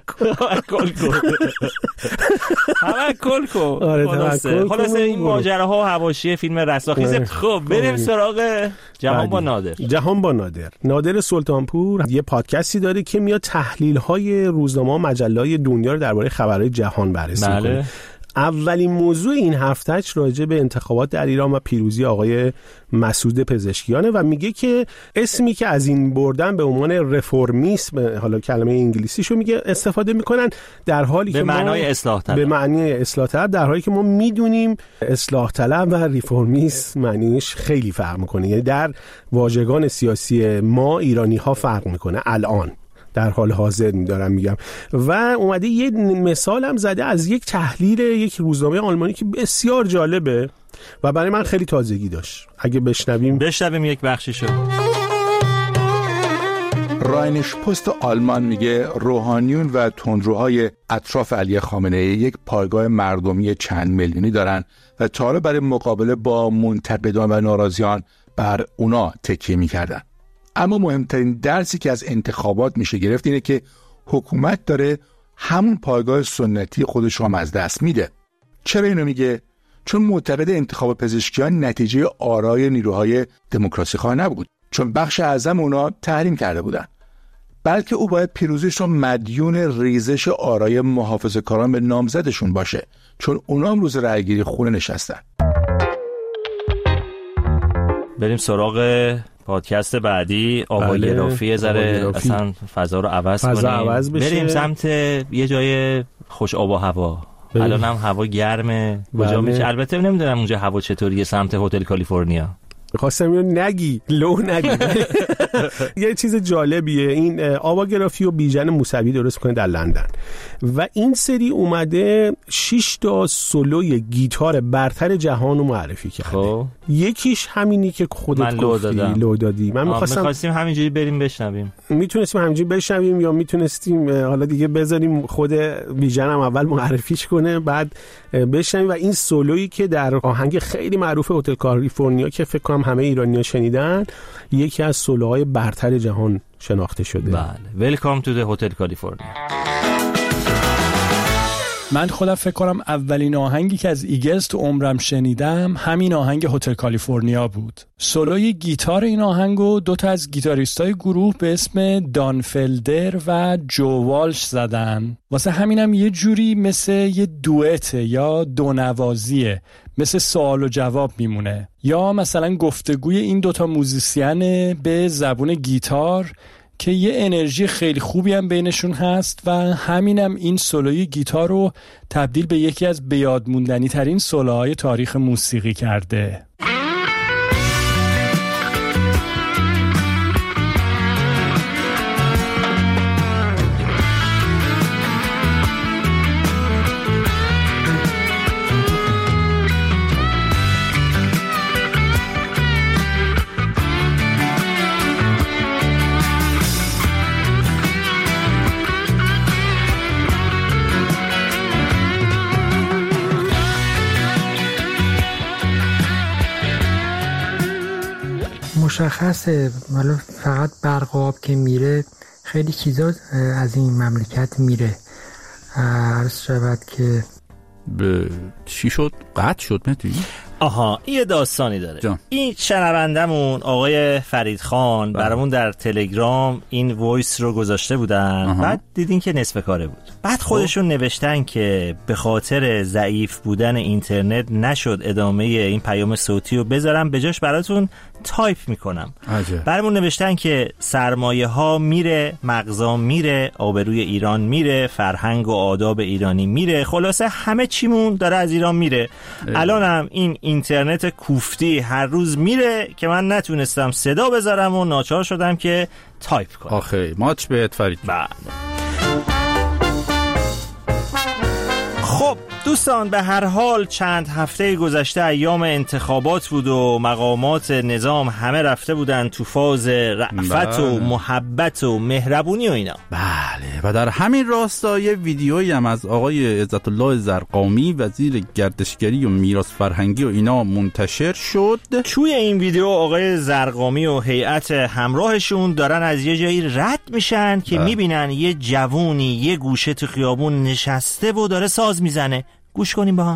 خلاصه این ماجراها و حواشی فیلم رستاخیز. خب بریم سراغ جهان با نادر. جهان با نادر سلطانپور یه پادکستی داره که میاد تحلیل‌های روزنامه و مجله‌های دنیا رو درباره خبرهای جهان بررسی کنه. اولین موضوع این هفتهش راجع به انتخابات در ایران و پیروزی آقای مسعود پزشکیانه و میگه که اسمی که از این بردن به عنوان رفرمیسم، حالا کلمه انگلیسیشو میگه استفاده میکنن، در حالی که به معنای اصلاح طلب، به معنی اصلاح طلب، در حالی که ما میدونیم اصلاح طلب و رفرمیسم معنیش خیلی فرق میکنه. یعنی در واژگان سیاسی ما ایرانی ها فرق میکنه الان در حال حاضر میدارم میگم. و اومده یه مثال هم زده از یک تحلیل یک روزنامه آلمانی که بسیار جالبه و برای من خیلی تازگی داشت. اگه بشنویم یک بخشیشو. راینش پست آلمان میگه روحانیون و تندروهای اطراف علی خامنه ای یک پایگاه مردمی چند میلیونی دارن و تا حالا برای مقابله با منتقدان و ناراضیان بر اونا تکیه میکردن. اما مهمترین درسی که از انتخابات میشه گرفت اینه که حکومت داره همون پایگاه سنتی خودش رو هم از دست میده. چرا اینو میگه؟ چون معتقد انتخاب پزشکیان نتیجه آرای نیروهای دموکراسی خواه نبود، چون بخش اعظم اونا تحریم کرده بودن، بلکه او باید پیروزیش رو مدیون ریزش آرای محافظه‌کاران به نامزدشون باشه، چون اونا هم روز رأیگیری خونه نشستن. بریم سراغ پادکست بعدی. آواگرافی ذره اصلا فضا رو عوض کنیم، بریم سمت یه جای خوش آب و هوا. الان هم هوا گرمه. کجا میشه؟ البته نمیدونم اونجا هوا چطوریه سمت هتل کالیفرنیا. خواستم اینو نگی یه چیز جالبیه، این آواگرافی و بیژن موسوی درست کنه در لندن و این سری اومده 6 تا سولوی گیتار برتر جهان رو معرفی کرده. یکیش همینی که خودت گفتی لو دادی. من می‌خواستیم همینجوری بریم بشنویم. میتونستیم همینجوری بشنویم یا میتونستیم حالا دیگه بذاریم خود بیژن هم اول معرفیش کنه بعد بشنویم. و این سولویی که در آهنگ خیلی معروف هتل کالیفرنیا که فکر کنم همه ایرانی‌ها شنیدن، یکی از سولوهای برتر جهان شناخته شده. بله. Welcome to the Hotel California. من خودم فکر کنم اولین آهنگی که از ایگلز تو عمرم شنیدم همین آهنگ هتل کالیفرنیا بود. سولوی گیتار این آهنگو 2 تا از گیتاریستای گروه به اسم دان فلدر و جو والش زدن. واسه همینم یه جوری مثل یه دوئت یا دونوازیه، مثل سوال و جواب میمونه، یا مثلا گفتگوی این 2 تا موزیسین به زبون گیتار که یه انرژی خیلی خوبی هم بینشون هست و همینم این سولوی گیتار رو تبدیل به یکی از بیادموندنی ترین سولوهای تاریخ موسیقی کرده. مشخصه، ولی فقط برق و آب که میره خیلی چیزا از این مملکت میره. عرض شود که به چی شد؟ قطع شد مهدی؟ آها، یه داستانی داره. این شنوندمون آقای فرید خان برامون در تلگرام این وایس رو گذاشته بودن. بعد دیدین که نصف کاره بود. بعد خودشون نوشتن که به خاطر ضعیف بودن اینترنت نشد ادامه این پیام صوتی رو بذارم، به جاش براتون تایپ میکنم. برامون نوشتن که سرمایه ها میره، مغزا میره، آبروی ایران میره، فرهنگ و آداب ایرانی میره، خلاصه همه چیمون داره از ایران میره. الانم این اینترنت کوفتی هر روز میره که من نتونستم صدا بذارم و ناچار شدم که تایپ کنم. آخه ماچ بهت فرید. بله. دوستان به هر حال چند هفته گذشته ایام انتخابات بود و مقامات نظام همه رفته بودن تو فاز رأفت و محبت و مهربونی و اینا. بله، و در همین راستا یه ویدیویی هم از آقای عزت الله زرقامی وزیر گردشگری و میراث فرهنگی و اینا منتشر شد. توی این ویدیو آقای زرقامی و هیئت همراهشون دارن از یه جایی رد میشن که میبینن یه جوونی یه گوشه تو خیابون نشسته و داره ساز میزنه. گوش کنیم با هم.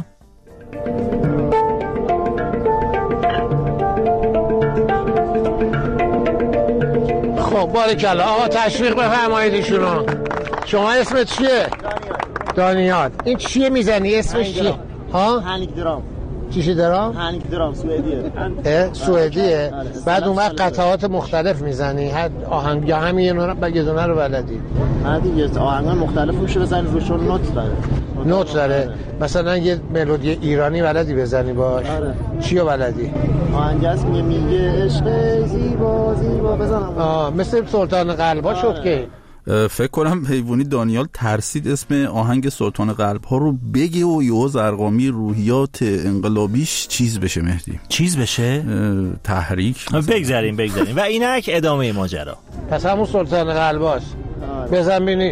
خب بارکالله آقا تشویق بفرمایید ایشونو. شما اسمت چیه؟ دانیال. این چیه میزنی؟ اسمش چیه؟ ها؟ هنیک درام. چیشی درام؟ هنیک درام سوئدیه. سوئدیه؟ بعد اون وقت قطعات مختلف میزنی؟ هر آهنگ یا همین یه دونه رو بلدی؟ نه دیگه آهنگ مختلف میشه بزنی روشون نوت داره. نوت داره. مثلا یه ملودی ایرانی بلدی بزنی باش؟ آره. چیو بلدی؟ آهنگ هست میگه عشق زیبا زیبا بزنم. مثل سلطان قلب‌ها شد که فکر کنم حیوانی دانیال ترسید اسم آهنگ سلطان قلب ها رو بگه و یهو زرقامی روحیات انقلابیش چیز بشه. مهدی چیز بشه؟ تحریک. بگذاریم و اینک ادامه ماجرا. پس همون سلطان قلب هاست. بزن بینی.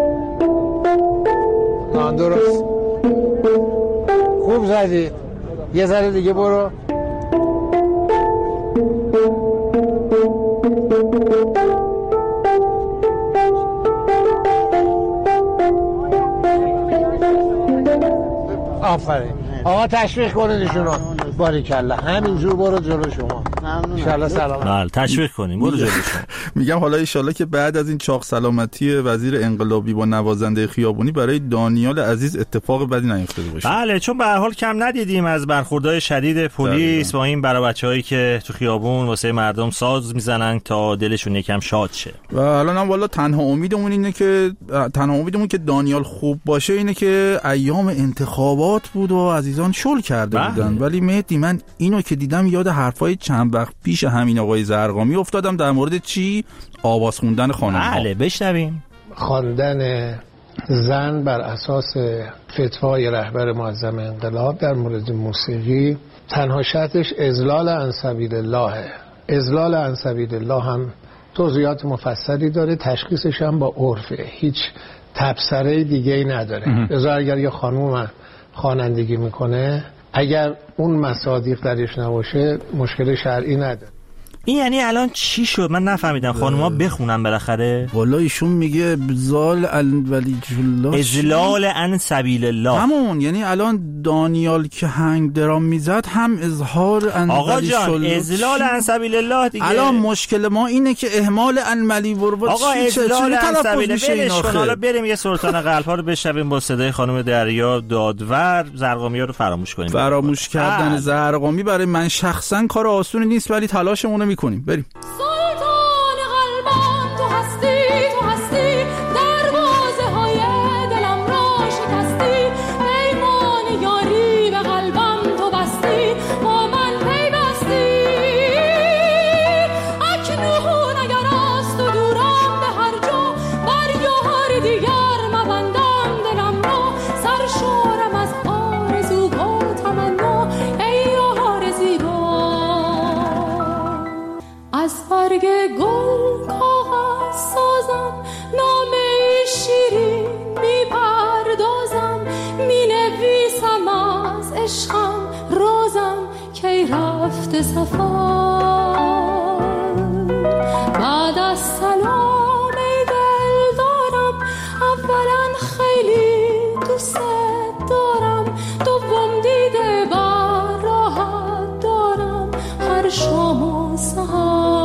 درست خوب زدی. یه ذره دیگه برو. آفرین. آقا تشویق کنید ایشونو. باریکلا. همینجور برو جلو شما. ان شاءالله سلام. بله تشویق کنیم. برو جلو شما. میگم حالا ان شاءالله که بعد از این چاق سلامتی وزیر انقلابی با نوازنده خیابونی برای دانیال عزیز اتفاق بدی نیفتاده باشه. بله، چون به هر حال کم ندیدیم از برخوردهای شدید پلیس با این برای بچه‌هایی که تو خیابون واسه مردم ساز میزنن تا دلشون یکم شاد شه. و الان هم والا تنها امیدمون که دانیال خوب باشه اینه که ایام انتخابات بود و عزیزان شل کرده بودن. ولی مهدی من اینو که دیدم یاد حرفای چند وقت پیش همین آقای زرقامی افتادم در مورد چی؟ آواز خوندن خانم‌ها. بله بشنویم. خواندن زن بر اساس فتوای رهبر معظم انقلاب در مورد موسیقی تنها شرطش اذلال عن سبیل الله. اذلال عن سبیل الله هم توضیحات مفصلی داره، تشخیصش هم با عرفه، هیچ تبصره دیگه ای نداره. لذا اگر یه خانوم خوانندگی میکنه اگر اون مصادیق درش نباشه مشکل شرعی نداره. این یعنی الان چی شد؟ من نفهمیدم. خانوما بخونن بالاخره؟ والا ایشون میگه ابزال ولی الله ازلال عن سبیل الله. همون یعنی الان دانیال که هنگ درام میزد هم اظهار عن آقا جان ازلال عن سبیل الله دیگه. الان مشکل ما اینه که اهمال عن ورود. آقا ازلال عن سبیل الله. حالا بریم یه سلطان قلب ها رو بشنویم با صدای خانم دریا دادور. زرقامی ها رو فراموش کنیم. فراموش کردن زرقامی برای من شخصا کار آسونی نیست، ولی تلاشمون رو میکنیم. بریم. سلطان قلبم تو هستی دروازه های دلم را شکستی، پیمان یاری به قلبم تو بستی، با من پیوستی. اکنون اگر از تو دورم به هر جا، بر یار دیگر مبندم دلم را، سرشارم از آرزو و تمنا، ای یار زیبا. از برگ گل کاغذ سازم، نامه شیرین میپردازم، مینویسم از عشقم رازم کی رفته سفر. بعد از سلام ای دل دارم، اولا خیلی دوست دارم، دوم دیده بر راحت دارم هر شام و سحر.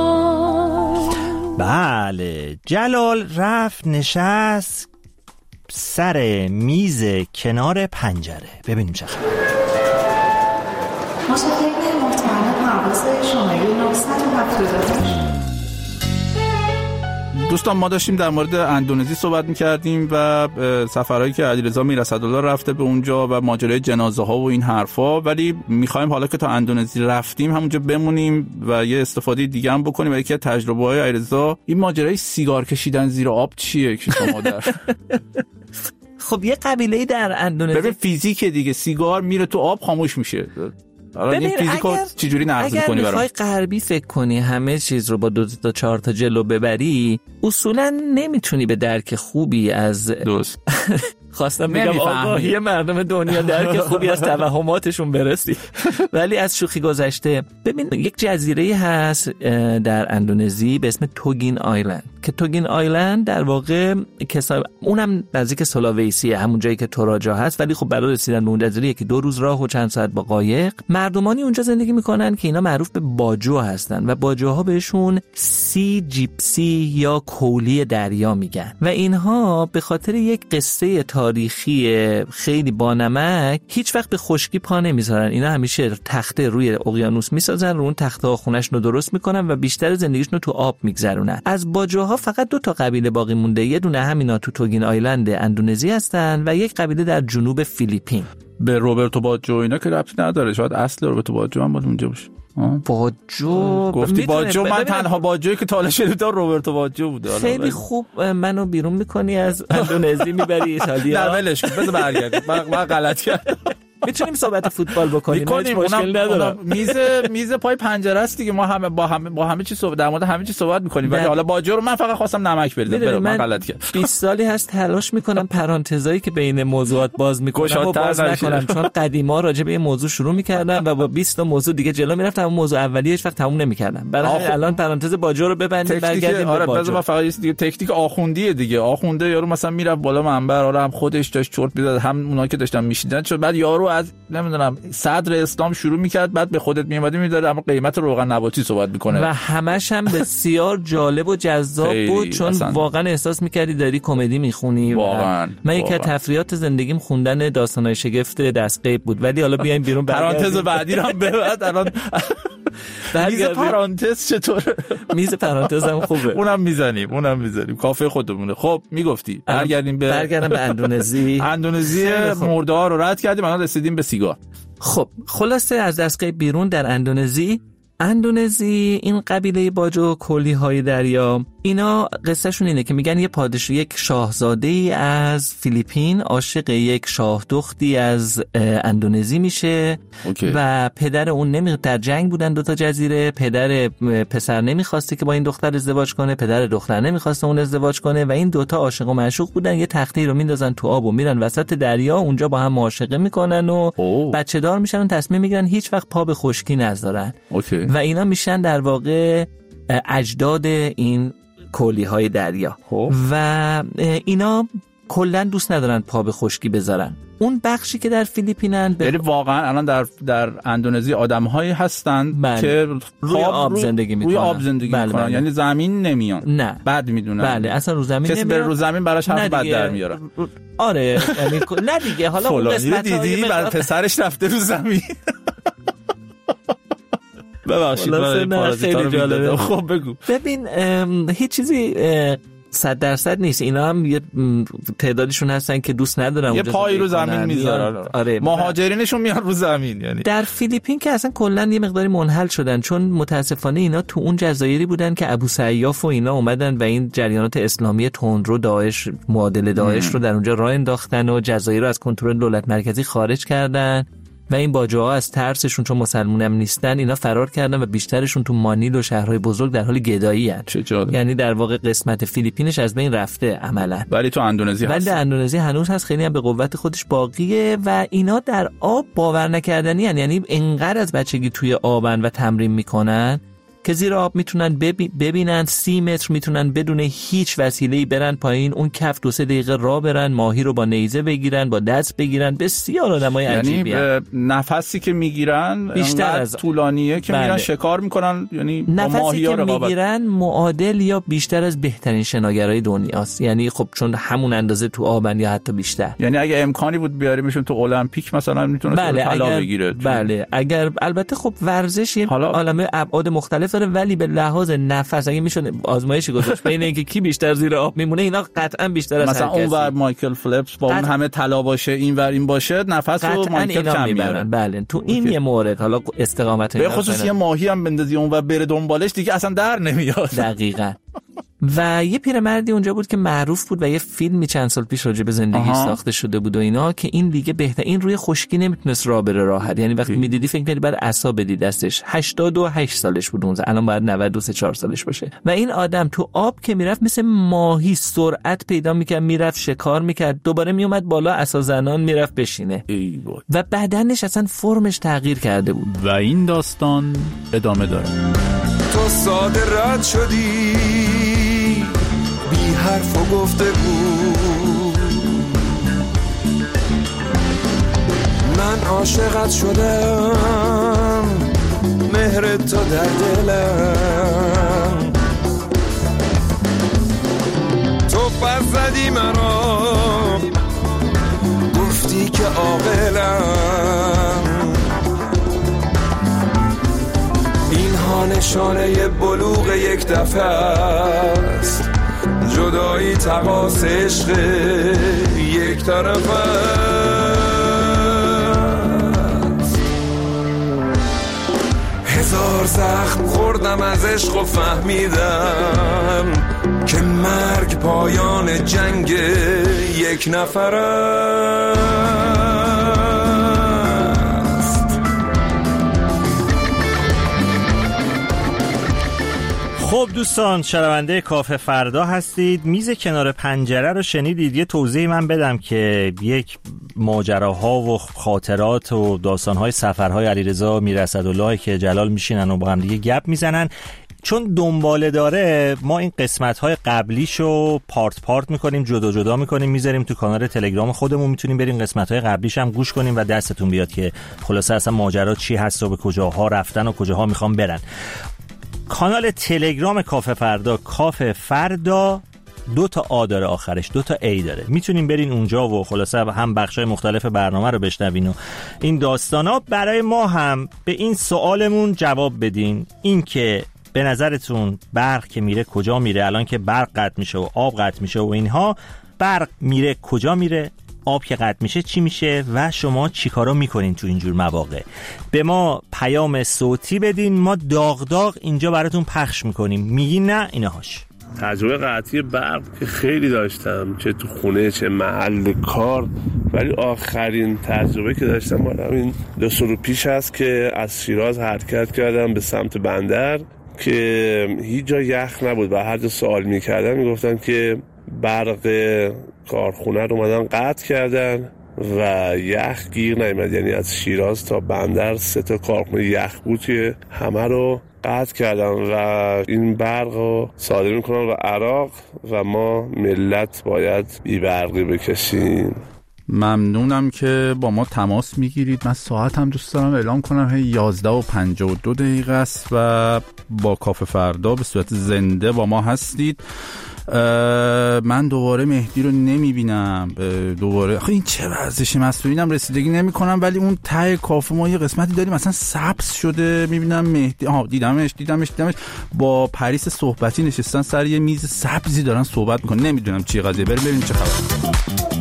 بله، جلال رفت نشست سر میز کنار پنجره. ببینیم چه خبره. مشترک مطمئن پرواز شماره 978. دوستان ما داشتیم در مورد اندونزی صحبت می‌کردیم و سفرهایی که علیرضا میراسدالله رفته به اونجا و ماجرای جنازه ها و این حرفا، ولی می‌خوایم حالا که تا اندونزی رفتیم همونجا بمونیم و یه استفاده دیگه هم بکنیم. و یکی از تجربه‌های علیرضا این ماجرای سیگار کشیدن زیر آب چیه که شما در خب یه قبیله‌ای در اندونزی، ببین فیزیک دیگه، سیگار میره تو آب خاموش میشه. ببین فیزیکو چجوری نقض می‌کنی برام؟ اگر میخوای غربی فکر کنی همه چیز رو با 2 تا 4 تا جلو ببری، اصولا نمیتونی به درک خوبی از خواستم بگم آگاهی مردم دنیا درک خوبی از توهماتشون برسی. ولی از شوخی گذشته، ببین یک جزیره هست در اندونزی به اسم توگین آیلند که توگین آیلند در واقع اونم نزدیک سولاویسیه، همون جایی که توراجا هست، ولی خب برای رسیدن به اون جزیره 1-2 روز راه و چند ساعت با قایق. مردمانی اونجا زندگی میکنن که اینا معروف به باجو هستن و باجوها بهشون سی جیپسی یا کولی دریا میگن و اینها به خاطر یک قصه تاریخی خیلی بانمک هیچ وقت به خشکی پا نمیذارن. اینا همیشه تخته روی اقیانوس میسازن، رو اون تخته ها خونه‌شون رو درست میکنن و بیشتر زندگیشون رو تو آب میگذرونن. از باجوها فقط 2 تا قبیله باقی مونده، یه دونه همینا تو توگین آیلند اندونزی هستن و یک قبیله در جنوب فیلیپین. به روبرتو باجو اینا که ربطی نداره، شاید اصل روبرتو باجو هم باید اونجا باشه. باجو گفتی باجو، من تنها باجویی که تا شنیدم روبرتو باجو بود. خیلی خوب منو بیرون میکنی از اندونزی میبری ایتالیا. نه ولش کن، بذار برگردیم. من غلط کردم. میتونیم صحبت فوتبال بکنیم، هیچ مشکل نداره. میز پای پنجره است دیگه، ما همه با همه چی صحبت در مورد همه چی صحبت میکنیم. ولی حالا باجو رو من فقط خواستم نمک بریزم، من غلط کردم. 20 سالی هست تلاش میکنم پرانتزایی که بین موضوعات باز میکنم و باز نکنم، چون قدیما راجع به موضوع شروع میکردم و با 20 تا موضوع دیگه جلو میرفتم، اون موضوع اولیه هیچ وقت تموم نمیکردم. برای الان پرانتز باجو رو ببندیم برگردیم به باجو. بذار من فقط دیگه تکنیک آخوندیه دیگه. آخونده یارو مثلا میرفت بالا منبر، حالا هم خودش داشت چرت می‌زد، هم اونایی که داشتن میشیدن، چون بعد یارو از نمیدونم صدر اسلام شروع میکرد، بعد به خودت میومدی میداد اما قیمت روغن نباتی صحبت میکنه و همش هم بسیار جالب و جذاب بود، چون واقعا احساس میکردی داری کمدی میخونی. من یک از تفریحات زندگیم خوندن داستانای شگفت دستقیب بود. ولی حالا بیایم بیرون، پرانتز بعدی رو هم ببند. الان میز پرانتز چطوره؟ میز پرانتز هم خوبه، اونم میزنیم کافه خودمونه. خب میگفتی برگردیم به اندونزی. اندونزی مرده رو رد کردیم، الان رسیدیم به سیگار. خب خلاصه از دستگاه بیرون در اندونزی این قبیله باجو کولی های دریا، اینا قصه شون اینه که میگن یه پادشاه، یک شاهزاده‌ای از فیلیپین عاشق یک شاه دختی از اندونزی میشه و پدر اون در جنگ بودن 2 تا جزیره، پدر پسر نمیخواسته که با این دختر ازدواج کنه، پدر دختر نمیخواسته اون ازدواج کنه و این 2 تا عاشق و معشوق بودن. یه تخته رو میندازن تو آب و میرن وسط دریا، اونجا با هم معاشقه میکنن و بچه دار میشن و تصمیم میگیرن هیچ وقت پا به خشکی نذارن و اینا میشن در واقع اجداد این کولی های دریا و اینا کلا دوست ندارن پا به خشکی بذارن. اون بخشی که در فیلیپینن یعنی واقعا الان در اندونزی آدم‌هایی هستن که روی آب زندگی میکنن. یعنی زمین نمیان. نه بعد میدونن. اصلا رو زمین کسی نمیان. رو زمین براش حرف بد در میاره. آره یعنی نه دیگه، حالا اون قسمت دیدی بعد پسرش رفته رو زمین. ببخشید خیلی جالبه. خب بگو. ببین هیچ چیزی 100% نیست. اینا هم یه تعدادشون هستن که دوست ندارن یه پای رو زمین میذارن. آره مهاجرینشون میان رو زمین. یعنی در فیلیپین که اصلا کلا یه مقداری منحل شدن، چون متاسفانه اینا تو اون جزایری بودن که ابو سیاف و اینا اومدن و این جریانات اسلامی تندرو داعش معادل داعش رو در اونجا راه انداختن و جزایر رو از کنترل دولت مرکزی خارج کردن و این باجوها از ترسشون چون مسلمون هم نیستن اینا فرار کردن و بیشترشون تو مانیل و شهرهای بزرگ در حال گدایی هستن. یعنی در واقع قسمت فیلیپینش از بین رفته عملا. ولی تو اندونزی هست. ولی در اندونزی هنوز هست، خیلی هم به قوت خودش باقیه و اینا در آب باور نکردنی هن. یعنی انقدر از بچگی توی آبن و تمرین میکنن که زیر آب میتونن ببینن 30 متر میتونن بدون هیچ وسیله‌ای برن پایین، اون کف 2-3 دقیقه راه برن، ماهی رو با نیزه بگیرن، با دست بگیرن. بسیار آدمای عجیبی یعنی نفسی که میگیرن بیشتر از طولانیه که میرن شکار میکنن، یعنی با ماهی‌ها رقابت میگیرن معادل یا بیشتر از بهترین شناگرای دنیاست. یعنی خب چون همون اندازه تو آبن یا حتی بیشتر. یعنی اگه امکانی بود بیاریمشون تو المپیک مثلا میتونه طلا بگیره. بله اگر البته خب ورزش یه عالمه ابعاد مختلف داره، ولی به لحاظ نفس اگه میشد آزمایشی گذاشت بین اینکه کی بیشتر زیر آب میمونه، اینا قطعا بیشتر از مثلا اون ور مایکل فلپس با اون همه طلا باشه، این ور این باشه، نفس رو مایکل کم میبره. بله تو این یه مورد حالا استقامت به خصوص یه ماهی هم بندازی اون ور بره دنبالش دیگه اصلا در نمیاد. دقیقاً و یه پیرمردی اونجا بود که معروف بود و یه فیلمی چند سال پیش راجع به زندگی ساخته شده بود و اینا، که این دیگه بهتر این روی خشکی نمیتونست راه بره راحت، یعنی وقتی میدیدی فکر می‌کردی بعد عصا بدی دستش. 88 سالش بود اون، الان باید 93 سالش باشه. و این آدم تو آب که میرفت مثل ماهی سرعت پیدا میکرد، میرفت شکار میکرد، دوباره میومد بالا عصا زنان میرفت بشینه و بدنش اصلا فرمش تغییر کرده بود. و این داستان ادامه داره. تو ساده رد شدی بی حرف و گفته بود، من عاشقت شدم مهر تو در دلم، تو پس زدی مرا گفتی که عاقلم، اینها نشانه بلوغ یک دفعه است، جدایی تقاس عشق یک طرف است. هزار زخم خوردم از عشق و فهمیدم که مرگ پایان جنگ یک نفر است. خب دوستان، شنونده کافه فردا هستید. میز کنار پنجره رو شنیدید. یه توضیح من بدم که یک ماجراها و خاطرات و داستانهای سفرهای علیرضا میراسدالله که جلال میشینن و با هم دیگه گپ میزنن، چون دنباله داره ما این قسمت‌های قبلیشو پارت میکنیم، جدا جدا میکنیم، میذاریم تو کانال تلگرام خودمون. میتونیم بریم قسمت‌های قبلیش هم گوش کنیم و دستتون بیاد که خلاصه اصلا ماجرا چی هست و به کجاها رفتن و کجاها میخوام برن. کانال تلگرام کافه فردا، کافه فردا 2 تا آ داره آخرش، 2 تا ای داره. میتونین برین اونجا و خلاصه هم بخشای مختلف برنامه رو بشنوین و این داستانا. برای ما هم به این سوالمون جواب بدین، این که به نظرتون برق که میره کجا میره؟ الان که برق قطع میشه و آب قطع میشه و اینها، برق میره کجا میره؟ آب که قطع میشه چی میشه؟ و شما چی کارا میکنین تو اینجور مواقع؟ به ما پیام صوتی بدین، ما داغ داغ اینجا براتون پخش میکنیم. میگی نه اینهاش. تجربه قطعی برق که خیلی داشتم، چه تو خونه چه محل کار، ولی آخرین تجربه که داشتم مال همین 2 سال پیش هست که از شیراز حرکت کردم به سمت بندر که هیچ جا یخ نبود و هر جا سوال میکردن میگفتن که برق کارخونه رو اومدن قطع کردن و یخ گیر نیامد. یعنی از شیراز تا بندر 3 تا کارخونه یخ بود که همه رو قطع کردن و این برق رو صادر میکنن به عراق و ما ملت باید بی برقی بکشیم. ممنونم که با ما تماس میگیرید. من ساعت هم دوست دارم اعلام کنم 11:52 است و با کافه فردا به صورت زنده با ما هستید. من دوباره مهدی رو نمیبینم، دوباره این چه ورزشی مسئولینم رسیدگی نمی کنم، ولی اون ته کافه ما یه قسمتی داریم مثلا سبز شده، میبینم مهدی دیدمش با پریس صحبتی نشستن سر یه میز سبزی دارن صحبت میکنن، نمیدونم چی قضیه. بریم ببینیم چه خبره.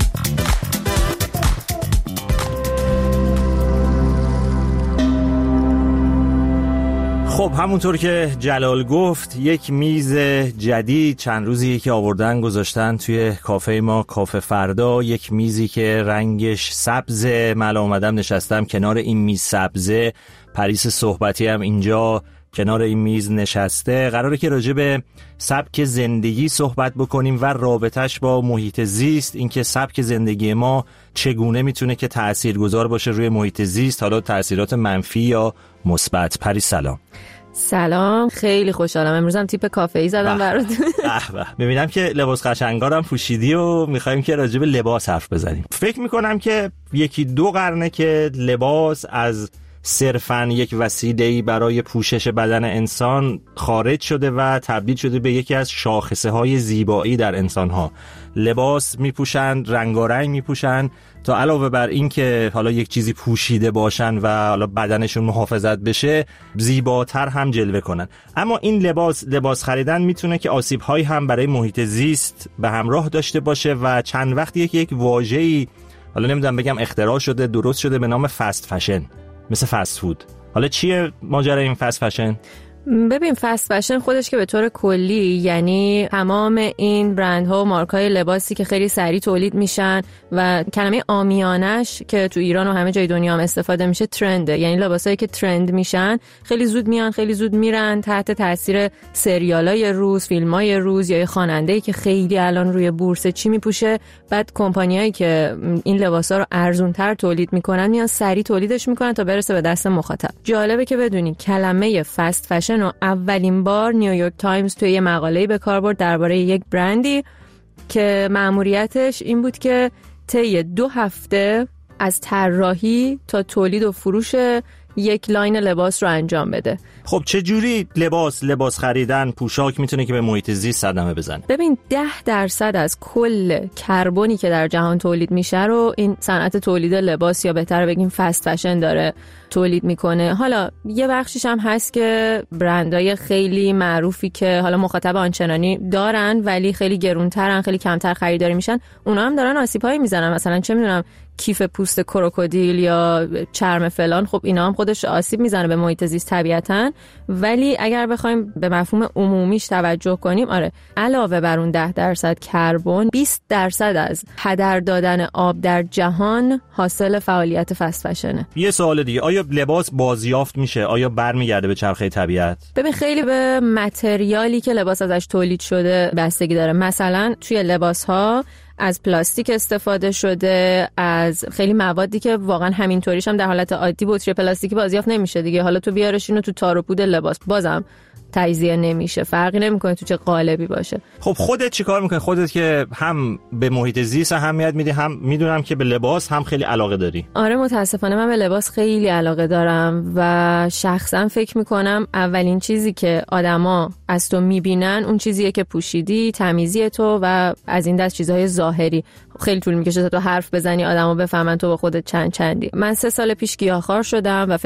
خب همونطور که جلال گفت، یک میز جدید چند روزی که آوردن گذاشتن توی کافه ما، کافه فردا. یک میزی که رنگش سبزه. من اومدم نشستم کنار این میز سبزه. پریس صحبتی هم اینجا کنار این میز نشسته. قراره که راجع به سبک زندگی صحبت بکنیم و رابطش با محیط زیست، اینکه سبک زندگی ما چگونه میتونه که تاثیرگذار باشه روی محیط زیست، حالا تاثیرات منفی یا مثبت. پری سلام. سلام، خیلی خوشحالم. امروزم تیپ کافه‌ای زدم براتون. میبینم که لباس قشنگارم پوشیدی و میخوایم که راجع به لباس حرف بزنیم. فکر میکنم که 1-2 قرنه که لباس از صرفاً یک وسیله‌ای برای پوشش بدن انسان خارج شده و تبدیل شده به یکی از شاخصه‌های زیبایی در انسان‌ها. لباس میپوشن، رنگارنگ میپوشن تا علاوه بر این که حالا یک چیزی پوشیده باشن و حالا بدنشون محافظت بشه، زیباتر هم جلوه کنن. اما این لباس خریدن میتونه که آسیب‌هایی هم برای محیط زیست به همراه داشته باشه و چند وقتیه که یک واژه‌ای، حالا نمیدونم بگم اختراع شده، درست شده، به نام فست فشن، مثل فست فود. حالا چیه ماجرا این فست فشن؟ ببین فست فشن خودش که به طور کلی یعنی تمام این برندها و مارکای لباسی که خیلی سریع تولید میشن و کلمه عامیانش که تو ایران و همه جای دنیا هم استفاده میشه ترنده، یعنی لباسایی که ترند میشن خیلی زود میان خیلی زود میرن، تحت تاثیر سریالای روز، فیلمای روز یا خواننده‌ای که خیلی الان روی بورس چی میپوشه، بعد کمپانیایی که این لباسا رو ارزونتر تولید میکنن میان سریع تولیدش میکنن تا برسه به دست مخاطب. جالبه که بدونی کلمه فست فشن رو اولین بار نیویورک تایمز توی یه مقاله‌ای به کار برد درباره یک برندی که مأموریتش این بود که طی 2 هفته از طراحی تا تولید و فروش یک لاین لباس رو انجام بده. خب چه جوری لباس خریدن، پوشاک میتونه که به محیط زیست صدمه بزنه؟ ببین 10% از کل کربنی که در جهان تولید میشه رو این صنعت تولید لباس یا بهتر بگیم فست فشن داره تولید میکنه. حالا یه بخشش هم هست که برندهای خیلی معروفی که حالا مخاطب آنچنانی دارن ولی خیلی گرونترن، خیلی کمتر خریداری میشن، اونا هم دارن آسیب‌هایی میزنن. مثلا چه میدونم کیف پوست کروکودیل یا چرم فلان، خب اینا هم خودش آسیب میزنه به محیط زیست طبیعتاً. ولی اگر بخوایم به مفهوم عمومیش توجه کنیم، آره علاوه بر اون 10% کربن، 20% از هدر دادن آب در جهان حاصل فعالیت فست فشنه. یه سوال دیگه، آیا لباس بازیافت میشه؟ آیا برمیگرده به چرخه طبیعت؟ ببین خیلی به متریالی که لباس ازش تولید شده بستگی داره. مثلا توی لباس‌ها از پلاستیک استفاده شده، از خیلی موادی که واقعا همینطوریش هم در حالت عادی بطری پلاستیکی بازیافت نمیشه دیگه. حالا تو بیارش اینو تو تار و پود لباس بازم تجزیه نمیشه، فرقی نمیکنه تو چه قالبی باشه. خب خودت چیکار میکنی؟ خودت که هم به محیط زیست اهمیت میدی، هم میدونم که به لباس هم خیلی علاقه داری. آره متاسفانه من به لباس خیلی علاقه دارم و شخصا فکر میکنم اولین چیزی که آدما از تو میبینن اون چیزیه که پوشیدی، تمیزی تو و از این دست چیزهای ظاهری. خیلی طول میکشه تا تو حرف بزنی آدما بفهمن تو با خودت چندی. من 3 سال پیش گیاهخوار شدم و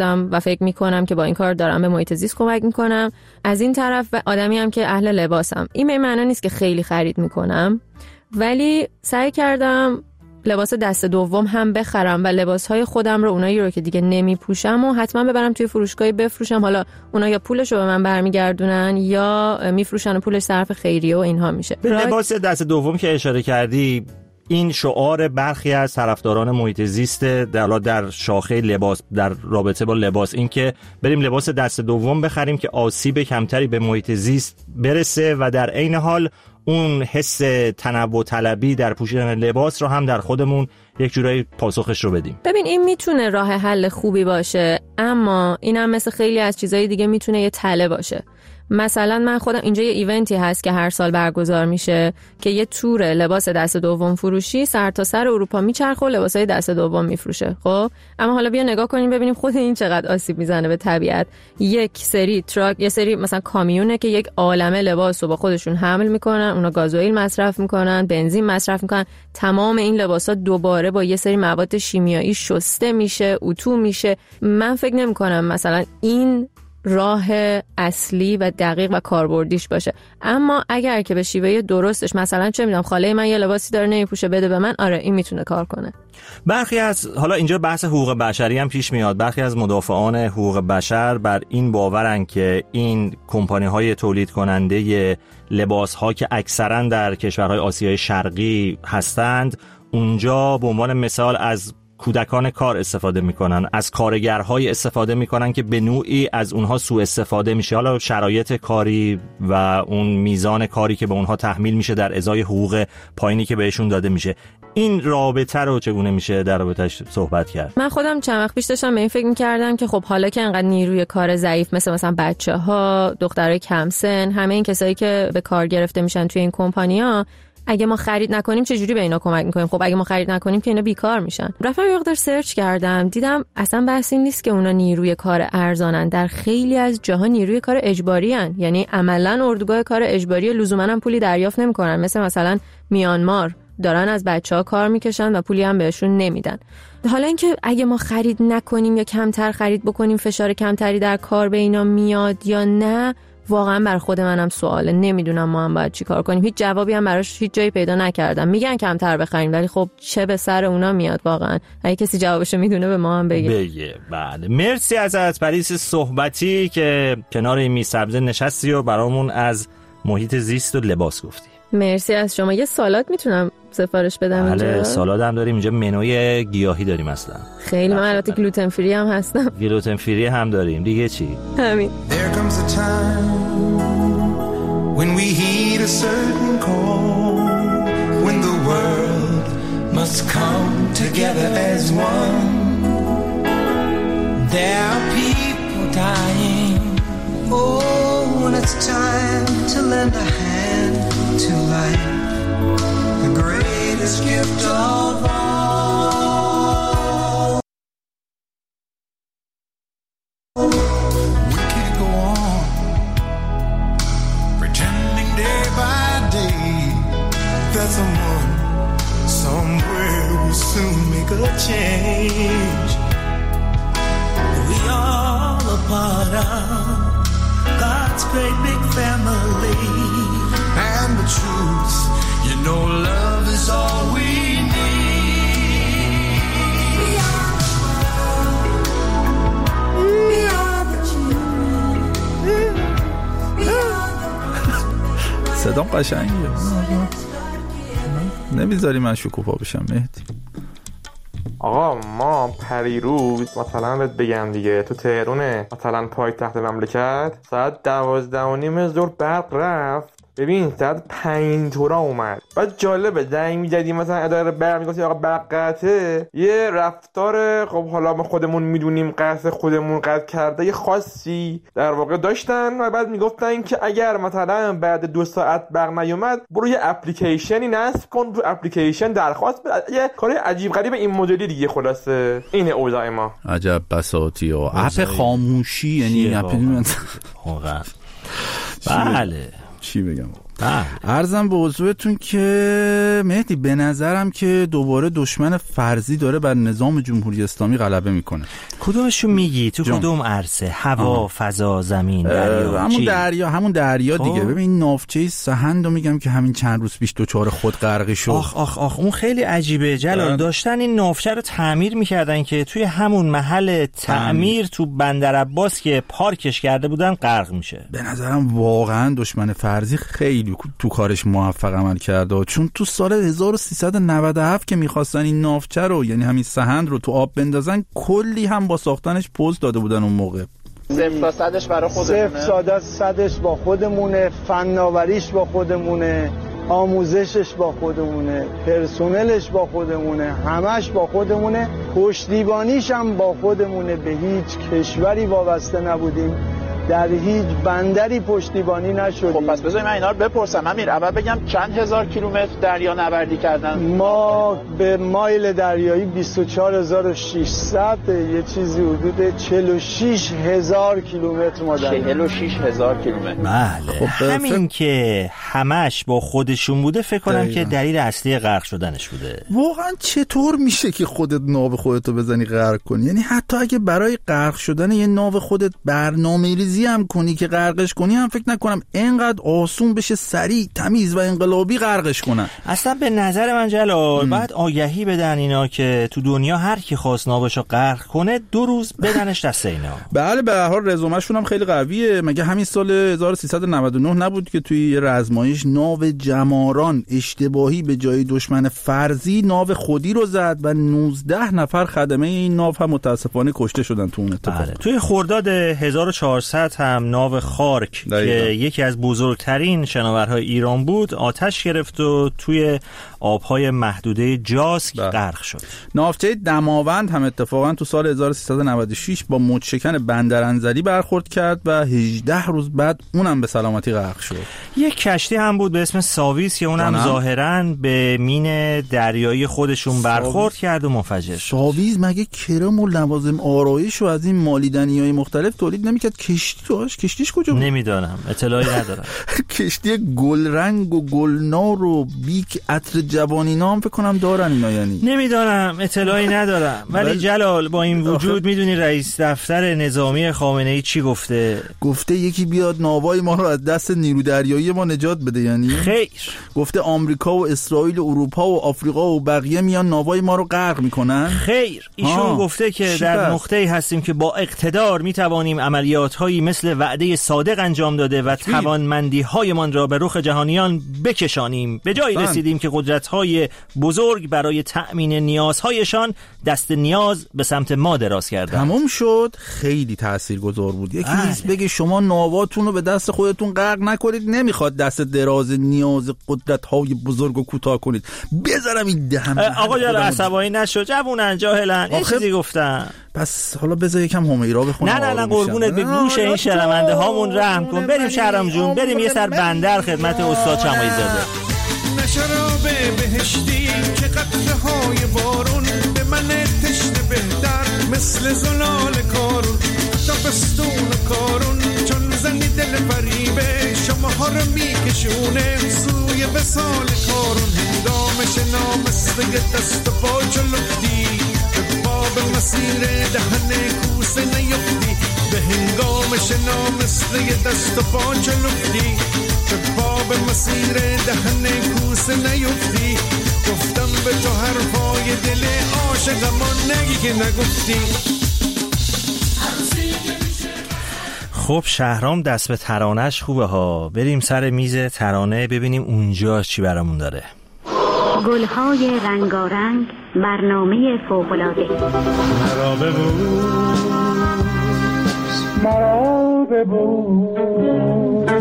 فکر میکنم که با این کار دارم به محیط زیست کمک میکنم. از این طرف آدمی هم که اهل لباسم، این به معنی نیست که خیلی خرید میکنم، ولی سعی کردم لباس دست دوم هم بخرم و لباسهای خودم رو، اونایی رو که دیگه نمیپوشم و حتما ببرم توی فروشگاهی بفروشم. حالا اونا یا پولشو به من برمیگردونن یا میفروشن و پولش صرف خیریه و اینها میشه. به لباس دست دوم که اشاره کردی، این شعار برخی از طرفداران محیط زیست در شاخه لباس، در رابطه با لباس، این که بریم لباس دست دوم بخریم که آسیب کمتری به محیط زیست برسه و در عین حال اون حس تنوع طلبی در پوشیدن لباس رو هم در خودمون یک جورایی پاسخش رو بدیم. ببین این میتونه راه حل خوبی باشه، اما اینم مثل خیلی از چیزهای دیگه میتونه یه تله باشه. مثلا من خودم اینجا یه ایونتی هست که هر سال برگزار میشه که یه تور لباس دست دوم فروشی سرتاسر اروپا میچرخه و لباسای دست دوم میفروشه. خب اما حالا بیا نگاه کنیم ببینیم خود این چقدر آسیب میزنه به طبیعت. یک سری تراک، یه سری مثلا کامیونه که یک عالمه لباس رو با خودشون حمل میکنن، اونا گازوئیل مصرف میکنن، بنزین مصرف میکنن، تمام این لباسا دوباره با یه سری مواد شیمیایی شسته میشه، اتو میشه. من فکر نمیکنم مثلا این راه اصلی و دقیق و کاربردیش باشه. اما اگر که به شیوه درستش، مثلا چه میدونم خاله من یه لباسی داره نمیپوشه بده به من، آره این میتونه کار کنه. برخی از، حالا اینجا بحث حقوق بشری هم پیش میاد، برخی از مدافعان حقوق بشر بر این باورن که این کمپانی‌های تولید کننده لباس‌ها که اکثرا در کشورهای آسیای شرقی هستند، اونجا به عنوان مثال از کودکان کار استفاده میکنن، از کارگرهای استفاده میکنن که به نوعی از اونها سوء استفاده میشه. حالا شرایط کاری و اون میزان کاری که به اونها تحمیل میشه در ازای حقوق پایینی که بهشون داده میشه. این رابطه رو چگونه میشه در رابطه‌اش صحبت کرد؟ من خودم چند وقت پیش داشتم به این فکر میکردم که خب حالا که انقدر نیروی کار ضعیف مثلا بچه‌ها، دخترای کم سن، همه این کسایی که به کار گرفته میشن توی این کمپانی‌ها، اگه ما خرید نکنیم چه جوری به اینا کمک میکنیم؟ خب اگه ما خرید نکنیم که اینا بیکار میشن. رفتم یه مقدار سرچ کردم، دیدم اصلا بحث این نیست که اونا نیروی کار ارزانن. در خیلی از جاها نیروی کار اجباری ان، یعنی عملاً اردوگاه کار اجباری، لزوما هم پولی دریافت نمیکنن. مثلا میانمار دارن از بچه‌ها کار میکشن و پولی هم بهشون نمیدن. حالا اینکه اگه ما خرید نکنیم یا کمتر خرید بکنیم فشار کمتری در کار به اینا میاد یا نه، واقعا بر خود منم سواله، نمیدونم ما هم باید چی کار کنیم. هیچ جوابی هم براش هیچ جایی پیدا نکردم. میگن کمتر بخریم ولی خب چه به سر اونا میاد واقعا. اگه کسی جوابشو میدونه به ما هم بگه. بله مرسی ازت پریس صحبتی که کنار این میز سبزه نشستی و برامون از محیط زیست و لباس گفتی. مرسی از شما. یه سالاد میتونم سفارش بدم اینجا؟ بله سالاد هم داریم اینجا، منوی گیاهی داریم اصلا. خیلی من البته گلوتن فری هم هستم. گلوتن فری هم داریم. دیگه چی؟ همین. There comes a time when we heed a certain call, when the world must come together as one. There are people dying. Oh, when it's time to lend a hand to life, the greatest gift of all. We can't go on pretending day by day that someone somewhere will soon make a change. We all a part of God's great big family, and the truth, you know, love is all we need. We are the world. We are the children. We are the صدام قشنگه. نمیذاری من شکوفا بشم مهدی. آقا ما پریروز مثلا بهت بگم دیگه تو تهرونه مثلا پایتخت مملکت ساعت 12:30 ظهر برق رفت. ببین ساعت 5 تورا اومد. بعد جالبه زنگ می‌زدیم مثلا اداره برق میگفت آقا برق قطعه، یه رفتار خب حالا ما خودمون میدونیم قطع خودمون قطع کرده یه خاصی در واقع داشتن و بعد میگفتن که اگر مثلا بعد 2 ساعت برق نیومد برو یه اپلیکیشنی نصب کن، تو اپلیکیشن درخواست بده. یه کار عجیب غریب این مدلی دیگه. خلاصه اینه اوضاع ما. عجب بساطی و اپ خاموشی، یعنی اپ واقعا. بله چی بگم؟ عرضم به حضورتون که مهدی به نظرم که دوباره دشمن فرضی داره بر نظام جمهوری اسلامی غلبه میکنه. کدومشو میگی؟ تو کدوم عرصه؟ هوا، فضا، زمین، دریا؟ همون دریا دیگه. ببین ناوچه سهند رو میگم که همین چند روز پیش دوچار خود غرقی شد. آخ اون خیلی عجیبه جلال. داشتن این ناوچه رو تعمیر میکردن که توی همون محل تعمیر تو بندر عباس که پارکش کرده بودن غرق میشه. به نظرم واقعا دشمن فرضی خیلی تو کارش موفق عمل کرده، چون تو سال 1397 که میخواستن این ناوچه رو یعنی همین سهند رو تو آب بندازن کلی هم با ساختنش پوز داده بودن اون موقع. 0 تا 100ش برای خودمونه. 0 تا 100ش با خودمونه، فناوریش با خودمونه، آموزشش با خودمونه، پرسنلش با خودمونه، همش با خودمونه، پشتیبانیش هم با خودمونه. به هیچ کشوری وابسته نبودیم، در هیچ بندری پشتیبانی نشدیم. خب پس بذارید من اینا رو بپرسم. امیر اول بگم چند هزار کیلومتر دریا نوردی کردن؟ ما به مایل دریایی 24600 یه چیزی حدود 46000 کیلومتر ما داریم. 46000 کیلومتر. بله. خب همین که همش با خودشون بوده فکر کنم که دلیل اصلی غرق شدنش بوده. واقعا چطور میشه که خودت ناو خودتو بزنی غرق کنی؟ یعنی حتی اگه برای غرق شدن یه ناو خودت برنامه‌ریزی هم کنی که غرقش کنی هم فکر نکنم اینقدر آسون بشه سریع تمیز و انقلابی غرقش کنن. اصلا به نظر من جلال بعد آگهی بدن اینا که تو دنیا هر کی خواست ناوشو غرق کنه 2 روز بدنش دست اینا. بله به هر حال رزومه شون هم خیلی قویه. مگه همین سال 1399 نبود که توی یه رزمایش ناو جماران اشتباهی به جای دشمن فرضی ناو خودی رو زد و 19 نفر خدمه این ناو هم متاسفانه کشته شدن تو اون اتفاق. بله. توی خرداد 1400 هم ناو خارک که یکی از بزرگترین شناورهای ایران بود آتش گرفت و توی آبهای محدوده جاسک غرق شد. ناوچه دماوند هم اتفاقا تو سال 1396 با موج‌شکن بندرانزلی برخورد کرد و 18 روز بعد اونم به سلامتی غرق شد. یک کشتی هم بود به اسم ساویس که اونم ظاهراً به مین دریایی خودشون برخورد کرد و منفجر شد. ساویس مگه کرم و لوازم آرایش و از این مالیدنی‌های مختلف تولید نمی‌کرد؟ کشتی توش؟ کشتیش کجا بود؟ نمیدانم، اطلاعی ندارم. کشتی گل رنگ و گلنار و بیک عطر جوانی نام فکر کنم دارن اینا، یعنی نمیدانم، اطلاعی ندارم. ولی جلال با این وجود میدونی رئیس دفتر نظامی خامنه‌ای چی گفته؟ گفته یکی بیاد ناوای ما رو از دست نیرو دریایی ما نجات بده. یعنی خیر. گفته آمریکا و اسرائیل و اروپا و آفریقا و بقیه میان ناوای ما رو غرق میکنن. خیر. ایشون گفته که در نقطه‌ای هستیم که با اقتدار میتوانیم عملیات‌هایی مثل وعده صادق انجام داده و توانمندی‌هایمان را به رخ جهانیان بکشانیم. به جایی رسیدیم که قدرت‌های بزرگ برای تأمین نیازهایشان دست نیاز به سمت ما دراز کردند. تمام شد. خیلی تاثیرگذار بود. یکی نیست بگه شما ناواتون رو به دست خودتون غرق نکنید، نمیخواد دست دراز نیاز قدرت‌های بزرگ رو کوتاه کنید. بذارم این دهن. آقا جان عصبانی نشو، جوونن جاهلن. این چیزی گفتن. پس حالا بذار یکم همیرا بخونم. نه قربونت، به گوش این شرمنده هامون رحم کن. بریم شهرام جون، بریم یه سر بندر خدمت استاد شمایی زاده. نشراب بهشتی که قطره های بارون به من تشنه بهتر مثل زلال کارون تا بستون کارون چون زنی دل فریبه شما ها رو میکشونه سوی وصال کارون هنگامش نامسته دست و پا چلوتی به باب مسیر دهن کوسه نیفتی به هنگامش نامسته دست و پا چلوتی به باب مسیر دهن کوسه نیفتی گفتم به تو حرفای دل عاشقم نگی که نگفتی. خب شهرام دست به ترانهش خوبه ها. بریم سر میز ترانه ببینیم اونجا چی برامون داره. گلهای رنگارنگ، برنامه فوق‌العاده. مرا ببوس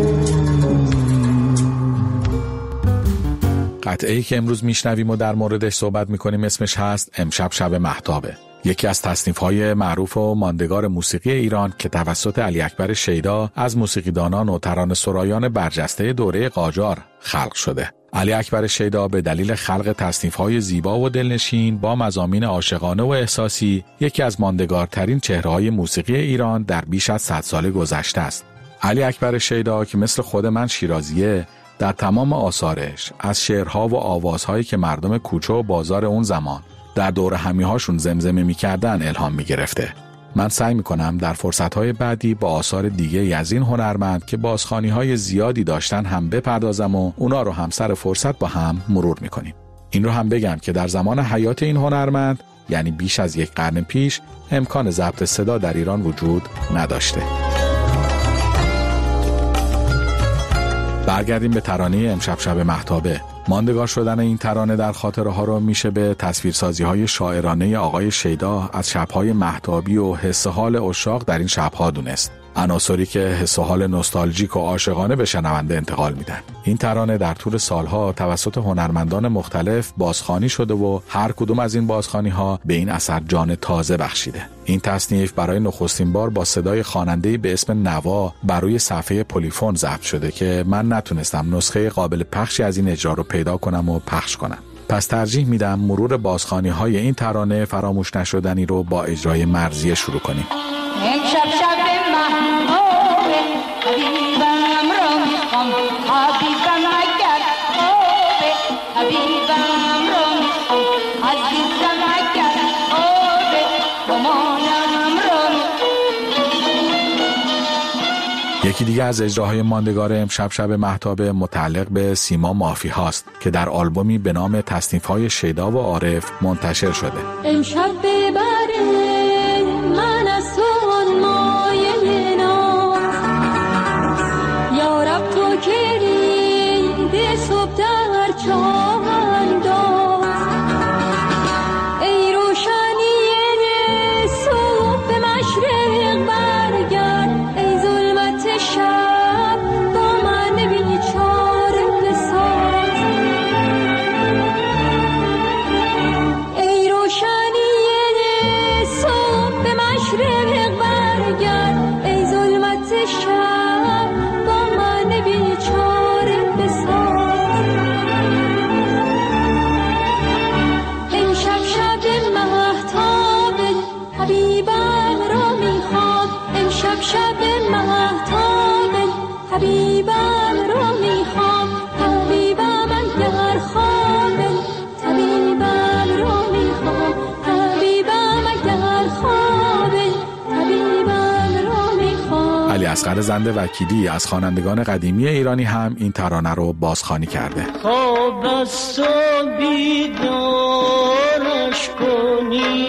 قطعه‌ای که امروز میشنویم و در موردش صحبت میکنیم اسمش هست امشب شب مهتابه. یکی از تصنیف‌های معروف و ماندگار موسیقی ایران که توسط علی اکبر شیدا از موسیقیدانان و ترانه‌سرایان برجسته دوره قاجار خلق شده. علی اکبر شیدا به دلیل خلق تصنیف‌های زیبا و دلنشین با مضامین عاشقانه و احساسی یکی از ماندگارترین چهره‌های موسیقی ایران در بیش از 100 سال گذشته است. علی اکبر شیدا که مثل خود من شیرازیه، در تمام آثارش از شعرها و آوازهایی که مردم کوچه و بازار اون زمان در دور همیهاشون زمزمه می‌کردن الهام می‌گرفته. من سعی می‌کنم در فرصت‌های بعدی با آثار دیگه از این هنرمند که بازخوانی‌های زیادی داشتن هم بپردازم و اونا رو هم سر فرصت با هم مرور می‌کنیم. این رو هم بگم که در زمان حیات این هنرمند، یعنی بیش از 1 قرن پیش، امکان ضبط صدا در ایران وجود نداشته. برگردیم به ترانه امشب شب مهتابه. ماندگار شدن این ترانه در خاطره ها رو میشه به تصویرسازی های شاعرانه آقای شیدا از شب‌های مهتابی و حس حال عشاق در این شب‌ها دونست. عناصری که حس حال نوستالژیک و عاشقانه به شنونده انتقال میدن. این ترانه در طول سالها توسط هنرمندان مختلف بازخوانی شده و هر کدوم از این بازخوانی‌ها به این اثر جان تازه بخشیده. این تصنیف برای نخستین بار با صدای خواننده‌ای به اسم نوا بر روی صفحه پلیفون ضبط شده که من نتونستم نسخه قابل پخشی از این اجرا رو پیدا کنم و پخش کنم. پس ترجیح میدم مرور بازخوانی‌های این ترانه فراموش نشدنی رو با اجرای مرضیه شروع کنیم. امشب شب مهتابه حبیبم را میخوام حبیبم اگر آبه حبیبم را میخوام عزیزم اگر آبه مامانم را یکی دیگه از اجراهای ماندگار امشب شب مهتابه متعلق به سیما مافی هاست که در آلبومی به نام تصنیف‌های شیدا و عارف منتشر شده. امشب ببره من از تو مایه نام یارب تو کرید صبح در چاهندام ای روشنی صبح به مشرق برگرد ای ظلمت شب با من بیچاره بساز ای روشنی صبح به مشرق برگرد ای ظلمت شب با من بیچاره بساز امشب شب مهتاب حبیبم را میخوام امشب شب طبیبم رو میخوام، طبیبم اگر خوابه، طبیبم رو میخوام، طبیبم اگر خوابه، طبیبم رو میخوام. علی اصغر زنده وکیلی از خوانندگان قدیمی ایرانی هم این ترانه رو بازخوانی کرده. خواب است و بیدارش کنی،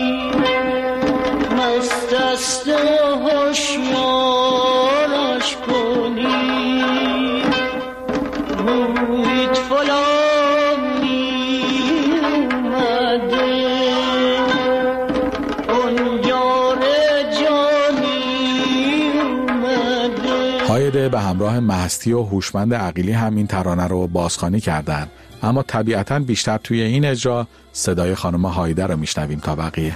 مست است و هوشیارش کنی، محیط فلانی اومده، اونجار جانی اومده. هایده به همراه مهستی و هوشمند عقیلی هم این ترانه رو بازخوانی کردن، اما طبیعتاً بیشتر توی این اجرا صدای خانم هایده رو میشنویم تا بقیه.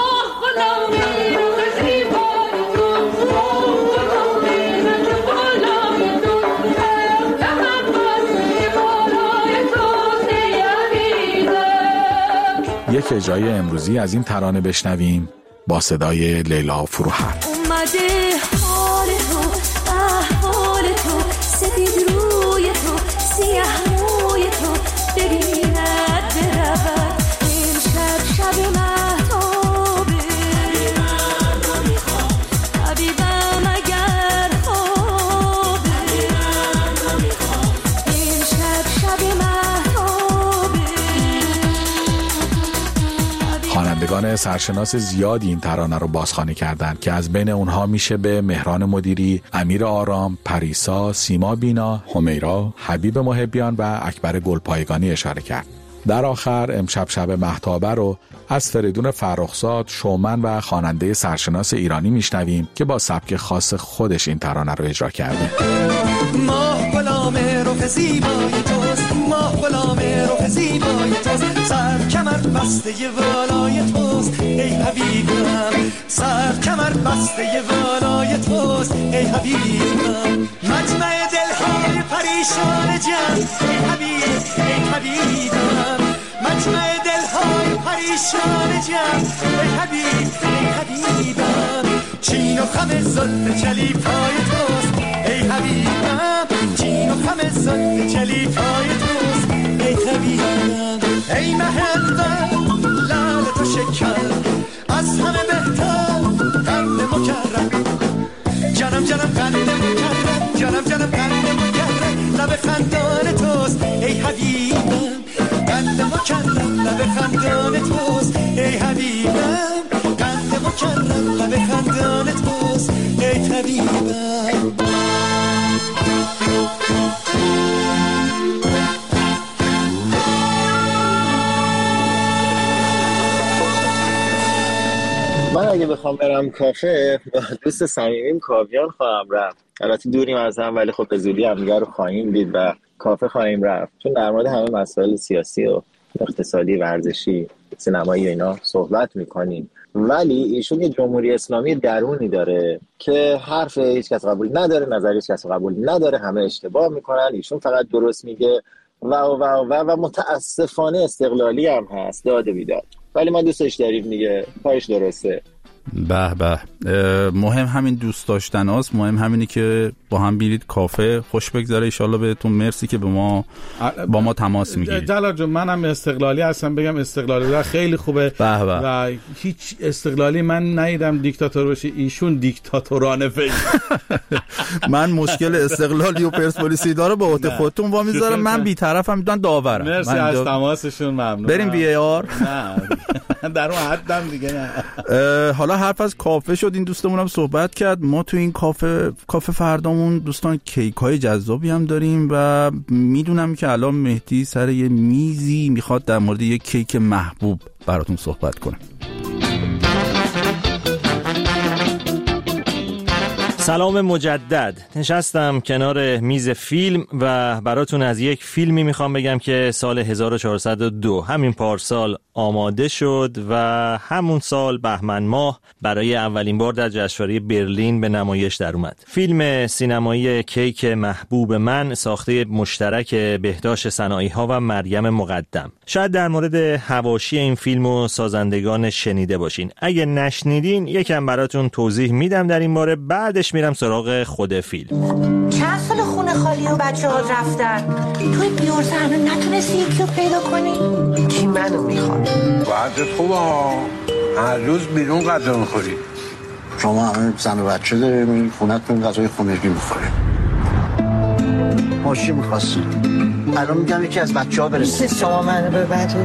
یک اجرای امروزی از این ترانه بشنویم با صدای لیلا فروهر. اومده حال تو، احوال تو، سپید روی تو، سیاه روی تو، ببیند برود این شب شب مهتابه، طبیبم اگر خوابه، این شب شب مهتابه. خوانندگان سرشناس زیادی این ترانه رو بازخوانی کردند که از بین اونها میشه به مهران مدیری، امیر آرام، پریسا، سیما بینا، همیرا، حبیب محبیان و اکبر گلپایگانی اشاره کرد. در آخر امشب شب مهتابه رو از فریدون فرخزاد، شومن و خواننده سرشناس ایرانی میشنویم که با سبک خاص خودش این ترانه رو اجرا کرده. ماه غلام رخ زیبای توست، ماه غلام رخ زیبای توست، سر کمر بسته والای توست ای حبیبم، سر کمر بسته والای توست ای حبیبم، مجمع دلهای پریشان جان ای حبیب ای حبیبم، مجمع دلهای پریشان جان ای حبیب ای حبیبم، چین و خم زلف چلیپای توست ای حبیبم، چین و خم زلف چلیپای توست ای حبیبم، ای مهندم لال تو شکر از همه بهتر قند مکرم، جانم جانم قند مکرم، جانم جانم قند مکرم، لب خندان توست ای حبیبم، قند مکرم لب خندان توست ای حبیبم، قند مکرم لب خندان توست ای حبیبم. من اگه بخوام برم کافه با دوست صمیمیم کاویان خواهم رفت. البته دوریم از هم ولی خب به زودی همدیگه رو خواهیم دید و کافه خواهیم رفت، چون در مورد همه مسائل سیاسی و اقتصادی، ورزشی، سینمایی و اینا صحبت میکنیم. ولی ایشون یه جمهوری اسلامی درونی داره که حرف هیچ کس قبول نداره، نظر هیچ کس قبول نداره، همه اشتباه میکنن، ایشون فقط درست میگه و متاسفانه استقلالی هم هست، داده بیداد. ولی ما دوستش داریم دیگه، پایش درسته. به به، مهم همین دوست داشتن هاست، مهم همینی که با هم بیرید کافه، خوش بگذره. ایشالله بهتون مرسی که با ما تماس میگیرید. جلال جون، منم استقلالی هستم، بگم استقلالی خیلی خوبه و هیچ استقلالی من ندیدم دیکتاتور باشه، ایشون دیکتاتورانه فکر. من مشکل استقلالی و پرسپولیسی داره با عهده خودتون وا میذارم، من بی‌طرفم، میدونن داورم. مرسی از تماسشون، ممنون. بریم وی آر. نه در اون حدم دیگه نه. حالا حرف از کافه شد، این دوستمونم صحبت کرد. ما تو این کافه فردامون دوستان کیک‌های جذابی هم داریم و میدونم که الان مهدی سر یه میزی میخواد در مورد یه کیک محبوب براتون صحبت کنه. سلام مجدد. نشستم کنار میز فیلم و براتون از یک فیلمی میخوام بگم که سال 1402 همین پارسال آماده شد و همون سال بهمن ماه برای اولین بار در جشنواره برلین به نمایش در اومد. فیلم سینمایی کیک محبوب من، ساخته مشترک بهداشت صناعی ها و مریم مقدم. شاید در مورد حواشی این فیلم و سازندگان شنیده باشین. اگه نشنیدین یکم براتون توضیح میدم در این باره، بعدش میرم سراغ خود فیلم. چند سال خونه خالی و بچه ها رفتن، توی بیورز هنو نتونستی یکی رو پیدا کنی؟ کی منو میخواد؟ وضعت خوبه ها، هر روز بیرون غذا میخوری. شما همه زن و بچه داریم، خونتون غذای خونگی میخوریم. ماشین میخواستیم، الان میگم یکی از بچه ها برسید. شما منو ببرید.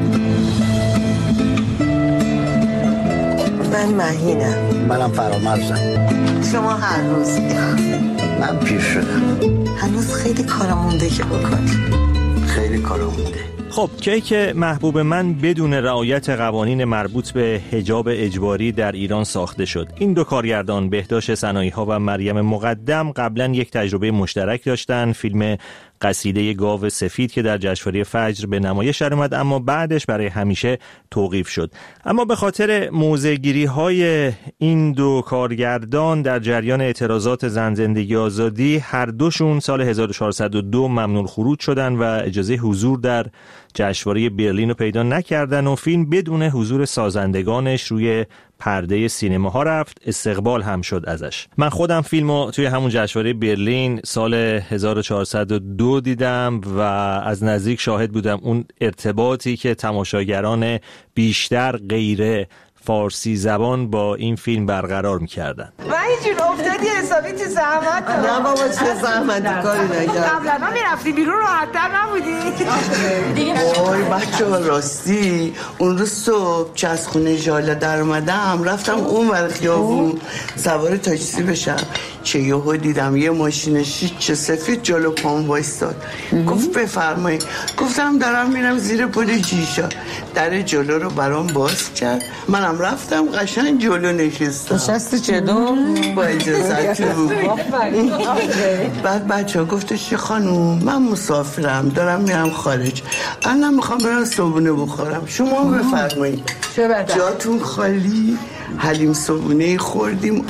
من مهینم. منم فرامرزم. شما هر روز. من پیر شدم. هنوز خیلی کارا مونده که بکنی. خیلی کارا مونده. خب کیک محبوب من بدون رعایت قوانین مربوط به حجاب اجباری در ایران ساخته شد. این دو کارگردان بهداشت سنایی‌ها و مریم مقدم قبلا یک تجربه مشترک داشتن، فیلم قصیده گاو سفید که در جشنواره فجر به نمایش درآمد اما بعدش برای همیشه توقیف شد. اما به خاطر موضع‌گیری‌های این دو کارگردان در جریان اعتراضات زن زندگی آزادی هر دوشون سال 1402 ممنوع خروج شدن و اجازه حضور در جشنواره برلین رو پیدا نکردن و فیلم بدون حضور سازندگانش روی پرده سینماها رفت، استقبال هم شد ازش. من خودم فیلمو توی همون جشنواره برلین سال 1402 دیدم و از نزدیک شاهد بودم اون ارتباطی که تماشاگران بیشتر غیر فارسی زبان با این فیلم برقرار می‌کردن. وای جون افتادی حسابی تو زحمت. نه بابا چه زحمتی کاری نکردم. قبلا میرفتی بیرون راحت‌تر نبودی؟ وای بچه‌ها راستی اون روز صبح که از خونه ژاله در اومدم رفتم اون ور خیابون سوار تاکسی بشم چه یهو دیدم یه ماشین چه سفید جلو پام وایستاد. گفت بفرمایید. گفتم دارم میرم زیر پل جیشا. در جلو رو برام باز کرد. منم رفتم قشنگ جلو نشستم. نشستی جلو؟ با اجازه‌تون. بعد بچه‌ها گفتش خانوم من مسافرم دارم میرم خارج. الان میخوام برم صبحونه بخورم. شما بفرمایید. چه بده؟ جاتون خالی. حلیم صبحونه خوردیم.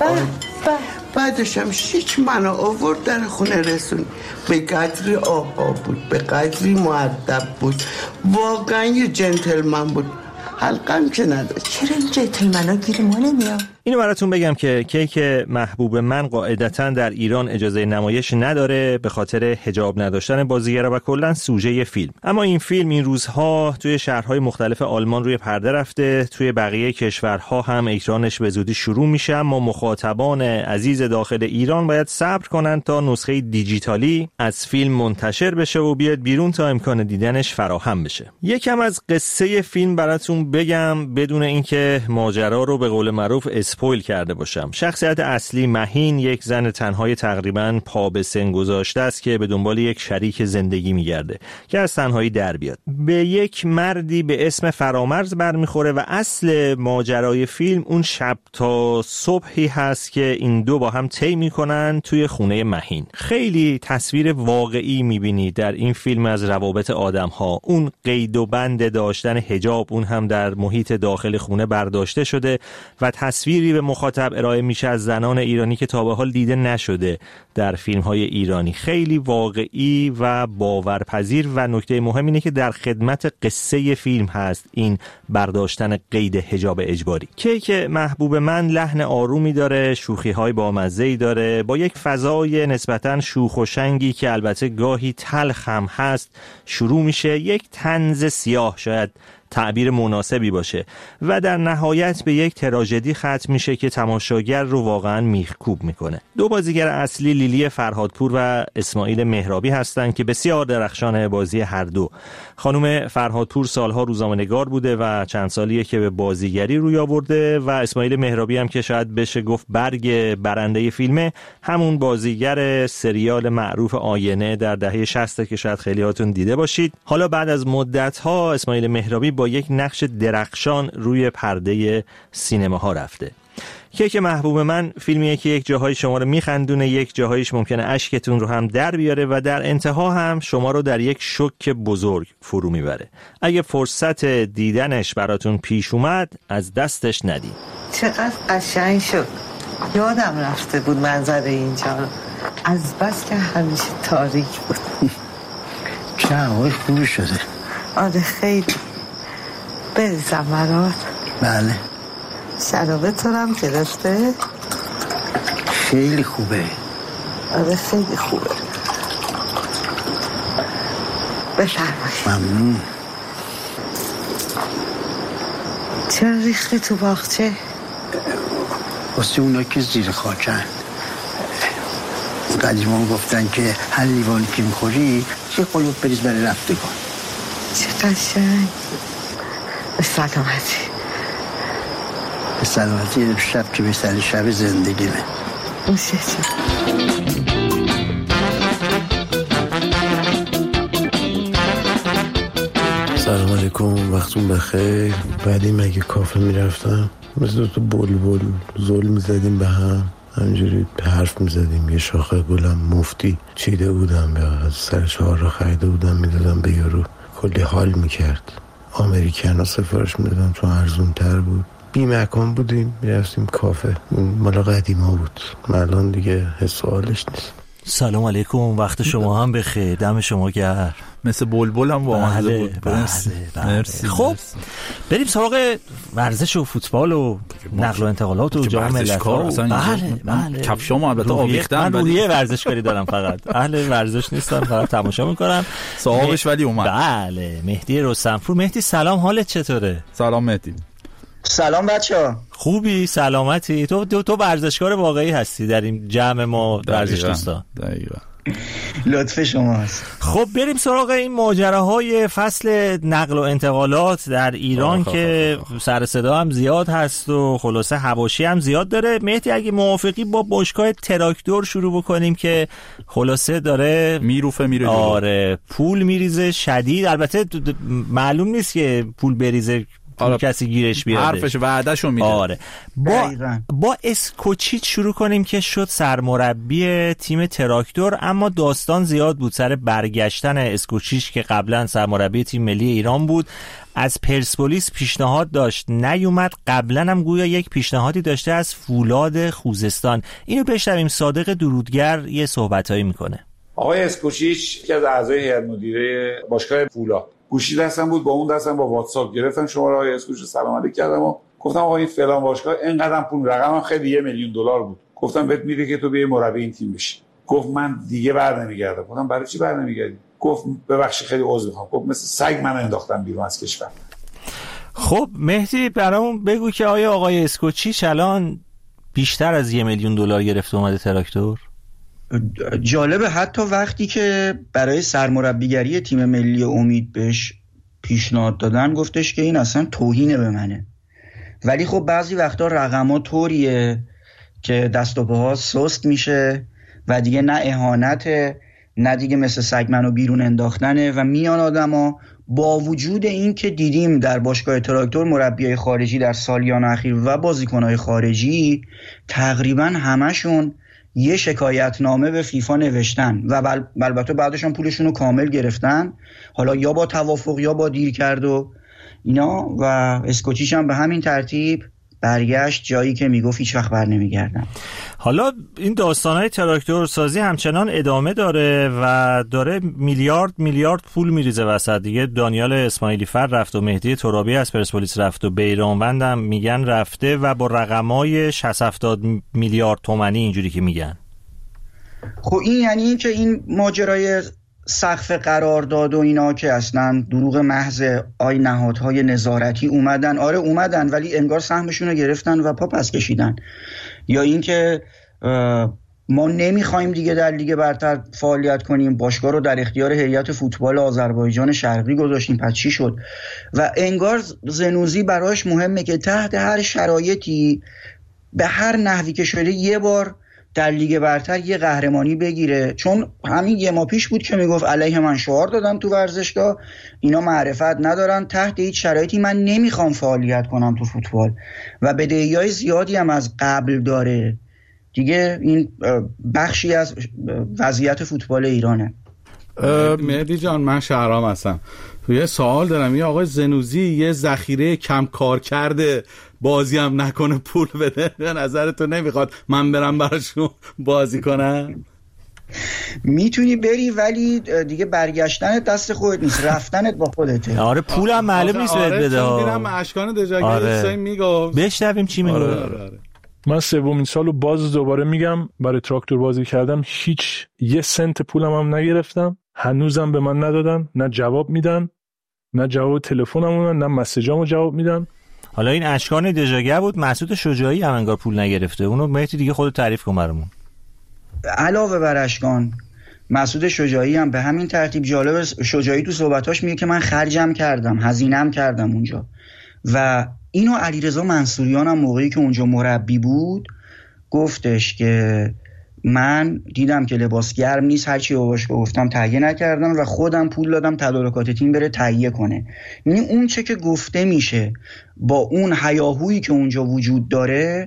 بعدش هم شیچ منو آورد در خونه رسون. به قدری آقا بود، به قدری مؤدب بود، واقعا یه جنتلمن بود. حلقم که نداشت. چرا این جنتلمنا گیر ما نمیاد؟ اینو براتون بگم که کیک محبوب من قاعدتاً در ایران اجازه نمایش نداره به خاطر حجاب نداشتن بازیگرا و کلاً سوژه فیلم. اما این فیلم این روزها توی شهرهای مختلف آلمان روی پرده رفته، توی بقیه کشورها هم اکرانش به زودی شروع میشه، اما مخاطبان عزیز داخل ایران باید صبر کنن تا نسخه دیجیتالی از فیلم منتشر بشه و بیاد بیرون تا امکان دیدنش فراهم بشه. یکم از قصه فیلم براتون بگم بدون اینکه ماجرا رو به قول معروف اسپویل کرده باشم. شخصیت اصلی مهین یک زن تنهای تقریباً پا به سن گذاشته است که به دنبال یک شریک زندگی میگرده که از تنهایی در بیاد. به یک مردی به اسم فرامرز برمیخوره و اصل ماجرای فیلم اون شب تا صبحی هست که این دو با هم طی میکنن توی خونه مهین. خیلی تصویر واقعی میبینی در این فیلم از روابط آدم‌ها. اون قید و بند داشتن حجاب اون هم در محیط داخل خونه برداشته شده و تصویری به مخاطب ارائه میشه از زنان ایرانی که تا به حال دیده نشده در فیلم‌های ایرانی. خیلی واقعی و باورپذیر و نکته مهم اینه که در خدمت قصه فیلم هست این برداشتن قید حجاب اجباری. کیک محبوب من لحن آرومی داره، شوخی‌های بامزه‌ای داره، با یک فضای نسبتاً شوخ و شنگی که البته گاهی تلخ هم هست شروع میشه. یک طنز سیاه شاید تعبیر مناسبی باشه و در نهایت به یک تراژدی ختم میشه که تماشاگر رو واقعا میخکوب میکنه. دو بازیگر اصلی لیلی فرهادپور و اسماعیل مهرابی هستند که بسیار درخشان بازی هر دو. خانم فرهادپور سالها روزنامه‌نگار بوده و چند سالیه که به بازیگری روی آورده و اسماعیل مهرابی هم که شاید بشه گفت برگ برنده فیلمه، همون بازیگر سریال معروف آینه در دهه 60 که شاید خیلی هاتون دیده باشید. حالا بعد از مدت‌ها اسماعیل مهرابی با یک نقش درخشان روی پرده سینماها رفته. کیک محبوب من فیلمیه که یک جاهای شما رو میخندونه، یک جاهایش ممکنه اشکتون رو هم در بیاره و در انتها هم شما رو در یک شوک بزرگ فرو میبره. اگه فرصت دیدنش براتون پیش اومد از دستش ندید. چقدر قشنگ شد. یادم رفته بود منظر اینجا از بس که همیشه تاریک بود. چه هوای خوبی شده. آره خیلی. بریزم برات. بله. شرابه تو هم گرفته؟ خیلی خوبه. آره خیلی خوبه. بفرمایید. ممنون. چرا ریخته تو باغچه؟ واسه اونا که زیر خاکن. قدیما گفتن که هر لیوانی که میخوری یه قلوب بریز برای رفتگان. چه قشنگ. به سلامتی. به سلامتی شب که بهترین شب زندگیمه. باشه چه. سلام علیکم، وقتون بخیر. بعدی مگه کافه میرفتم مثل تو بلبل زل میزدیم به هم، همینجوری حرف میزدیم. یه شاخه گلم مفتی چیده بودم یا از سر چهار را خریده بودم میدادم به یارو، کلی حال میکرد. امریکن سفارش میدادم چون ارزون تر بود. بی مکان بودیم میرفتیم کافه. مالا قدیما بود، الان دیگه حس و حالش نیست. سلام علیکم، وقت شما هم بخیر، دم شما گرم. مثل بلبل هم واقعا بود. مرسی. خب بریم سراغ ورزش و فوتبال و نقل و انتقالات و جام ملت‌ها. بله کفشامو البته آویختم، من روحیه ورزشکاری دارم، فقط اهل ورزش نیستم، فقط تماشا میکنم. صاحبش ولی اومد. بله مهدی رستمپور. مهدی سلام، حالت چطوره؟ سلام مهدی. سلام بچه‌ها. خوبی؟ سلامتی؟ تو ورزشکار واقعی هستی در این جمع ما ورزش دوستان. دقیقاً. لطف شماست. خب بریم سراغ این ماجراهای فصل نقل و انتقالات در ایران که سر صدا هم زیاد هست و خلاصه حواشی هم زیاد داره. مهدی اگه موافقی با باشگاه تراکتور شروع بکنیم که خلاصه داره میره. آره پول میریزه شدید. البته معلوم نیست که پول بریزه کسی گیرش بیاده، حرفش وعدهشو میده. آره با اسکوچیچ شروع کنیم که شد سرمربی تیم تراکتور، اما داستان زیاد بود سر برگشتن اسکوچیچ که قبلا سرمربی تیم ملی ایران بود. از پرسپولیس پیشنهاد داشت نیومد، قبلا هم گویا یک پیشنهادی داشته از فولاد خوزستان. اینو بشنویم، صادق درودگر یه صحبتایی میکنه. آقای اسکوچیچ که از اعضای هیئت مدیره باشگاه فولاد، گوشی دستم بود، با اون دستم با واتساپ گرفتم شماره های اسکوچیچ، سلام علیک کردم و گفتم آقا این فلان باشگاه اینقدر پول، رقمم خیلی $1,000,000 بود، گفتم بهت میده که تو بیای مربی این تیم بشی. گفت من دیگه برنمیگردم. گفتم برای چی برنمیگردی؟ گفت ببخشید خیلی عذر میخوام. گفت مثل سگ من انداختم بیرون از کشور. خب مهدی برامون بگو که آیا آقای اسکوچیچ الان بیشتر از $1,000,000 گرفته اومده تراکتور؟ جالبه حتی وقتی که برای سرمربیگری تیم ملی امید بهش پیشنهاد دادن گفتش که این اصلا توهینه به منه. ولی خب بعضی وقتا رقما طوریه که دست و پاها سست میشه و دیگه نه اهانته نه دیگه مثل سگ منو بیرون انداختنه و میان آدما. با وجود این که دیدیم در باشگاه تراکتور مربیای خارجی در سالیان اخیر و بازیکنهای خارجی تقریبا همشون یه شکایتنامه به فیفا نوشتن و البته بعدشون پولشون رو کامل گرفتن، حالا یا با توافق یا با دیر کرد و اینا. و اسکوچیچ هم به همین ترتیب برگشت جایی که میگفت هیچ وقت بر نمیگردم. حالا این داستانهای تراکتور سازی همچنان ادامه داره و داره میلیارد پول میریزه وسط دیگه. دانیال اسماعیلی فر رفت و مهدی ترابی از پرسپولیس رفت و بیرانوند هم میگن رفته و با رقمای 60-70 میلیارد تومانی اینجوری که میگن. خب این یعنی این که این ماجرای سقف قرارداد و اینا که اصلا دروغ محض نهادهای نظارتی اومدن ولی انگار سهمشون رو گرفتن و پا پس کشیدن. یا اینکه ما نمیخوایم دیگه در لیگ برتر فعالیت کنیم، باشگاه رو در اختیار هیئت فوتبال آذربایجان شرقی گذاشتیم، پس چی شد؟ و انگار زنوزی براش مهمه که تحت هر شرایطی به هر نحوی که شده یه بار در لیگ برتر یه قهرمانی بگیره. چون همین یه ماه پیش بود که میگفت علیه من شعار دادن تو ورزشگاه، اینا معرفت ندارن، تحت هیچ شرایطی من نمیخوام فعالیت کنم تو فوتبال و بدهی‌های زیادی هم از قبل داره دیگه. این بخشی از وضعیت فوتبال ایرانه. مهدی جان من شهرام هستم، یه سوال دارم. یه آقای زنوزی یه ذخیره کم کار کرده، بازی هم نکنه پول بده، به نظر تو نمیخواد من برم براشون بازی کنم؟ میتونی بری ولی دیگه برگشتن دست خودت نیست، رفتنت با خودته. آره پولم معلوم نیست بهت بده. میرم اشکان دژاگری میگه. بشنویم چی میگه. آره. من سومین سالو باز دوباره میگم برای تراکتور بازی کردم، هیچ یه سنت پولم هم نگرفتم، هنوزم به من ندادن، نه جواب میدن، نه جواب تلفنمون، نه مسیجامو جواب میدن. حالا این اشکان دژاگه بود، مسعود شجاعی هم انگار پول نگرفته، اونو مهدی دیگه خودت تعریف کن برامون. علاوه بر اشکان، مسعود شجاعی هم به همین ترتیب. جالب، شجاعی تو صحبتاش میگه که من خرجم کردم، هزینه‌ام کردم اونجا. و اینو علیرضا منصوریان هم موقعی که اونجا مربی بود گفتش که من دیدم که لباس گرم نیست، هرچی باباش گفتم تهیه نکردم و خودم پول دادم تدارکات تیم بره تهیه کنه. یعنی اون چه که گفته میشه با اون هیاهویی که اونجا وجود داره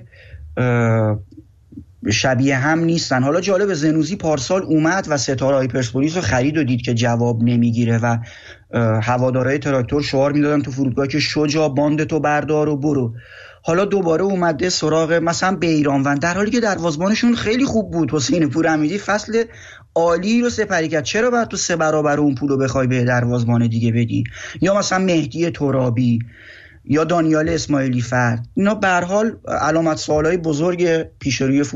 شبیه هم نیستن. حالا جالب، زنوزی پارسال اومد و ستاره‌های پرسپولیس رو خرید و دید که جواب نمیگیره و هوادارهای تراکتور شعار میدادن تو فرودگاه که شجاع باندتو بردار و برو. حالا دوباره اومده سراغ مثلا بیرانوند، در حالی که دروازه‌بانشون خیلی خوب بود. حسین پورامیدی فصل عالی رو سپری کرد، چرا باید تو 3 برابر اون پولو بخوای به دروازه‌بان دیگه بدی؟ یا مثلا مهدی ترابی یا دانیال اسماعیلی فرد، اینا به هر حال علامت سوالای بزرگ پیش روی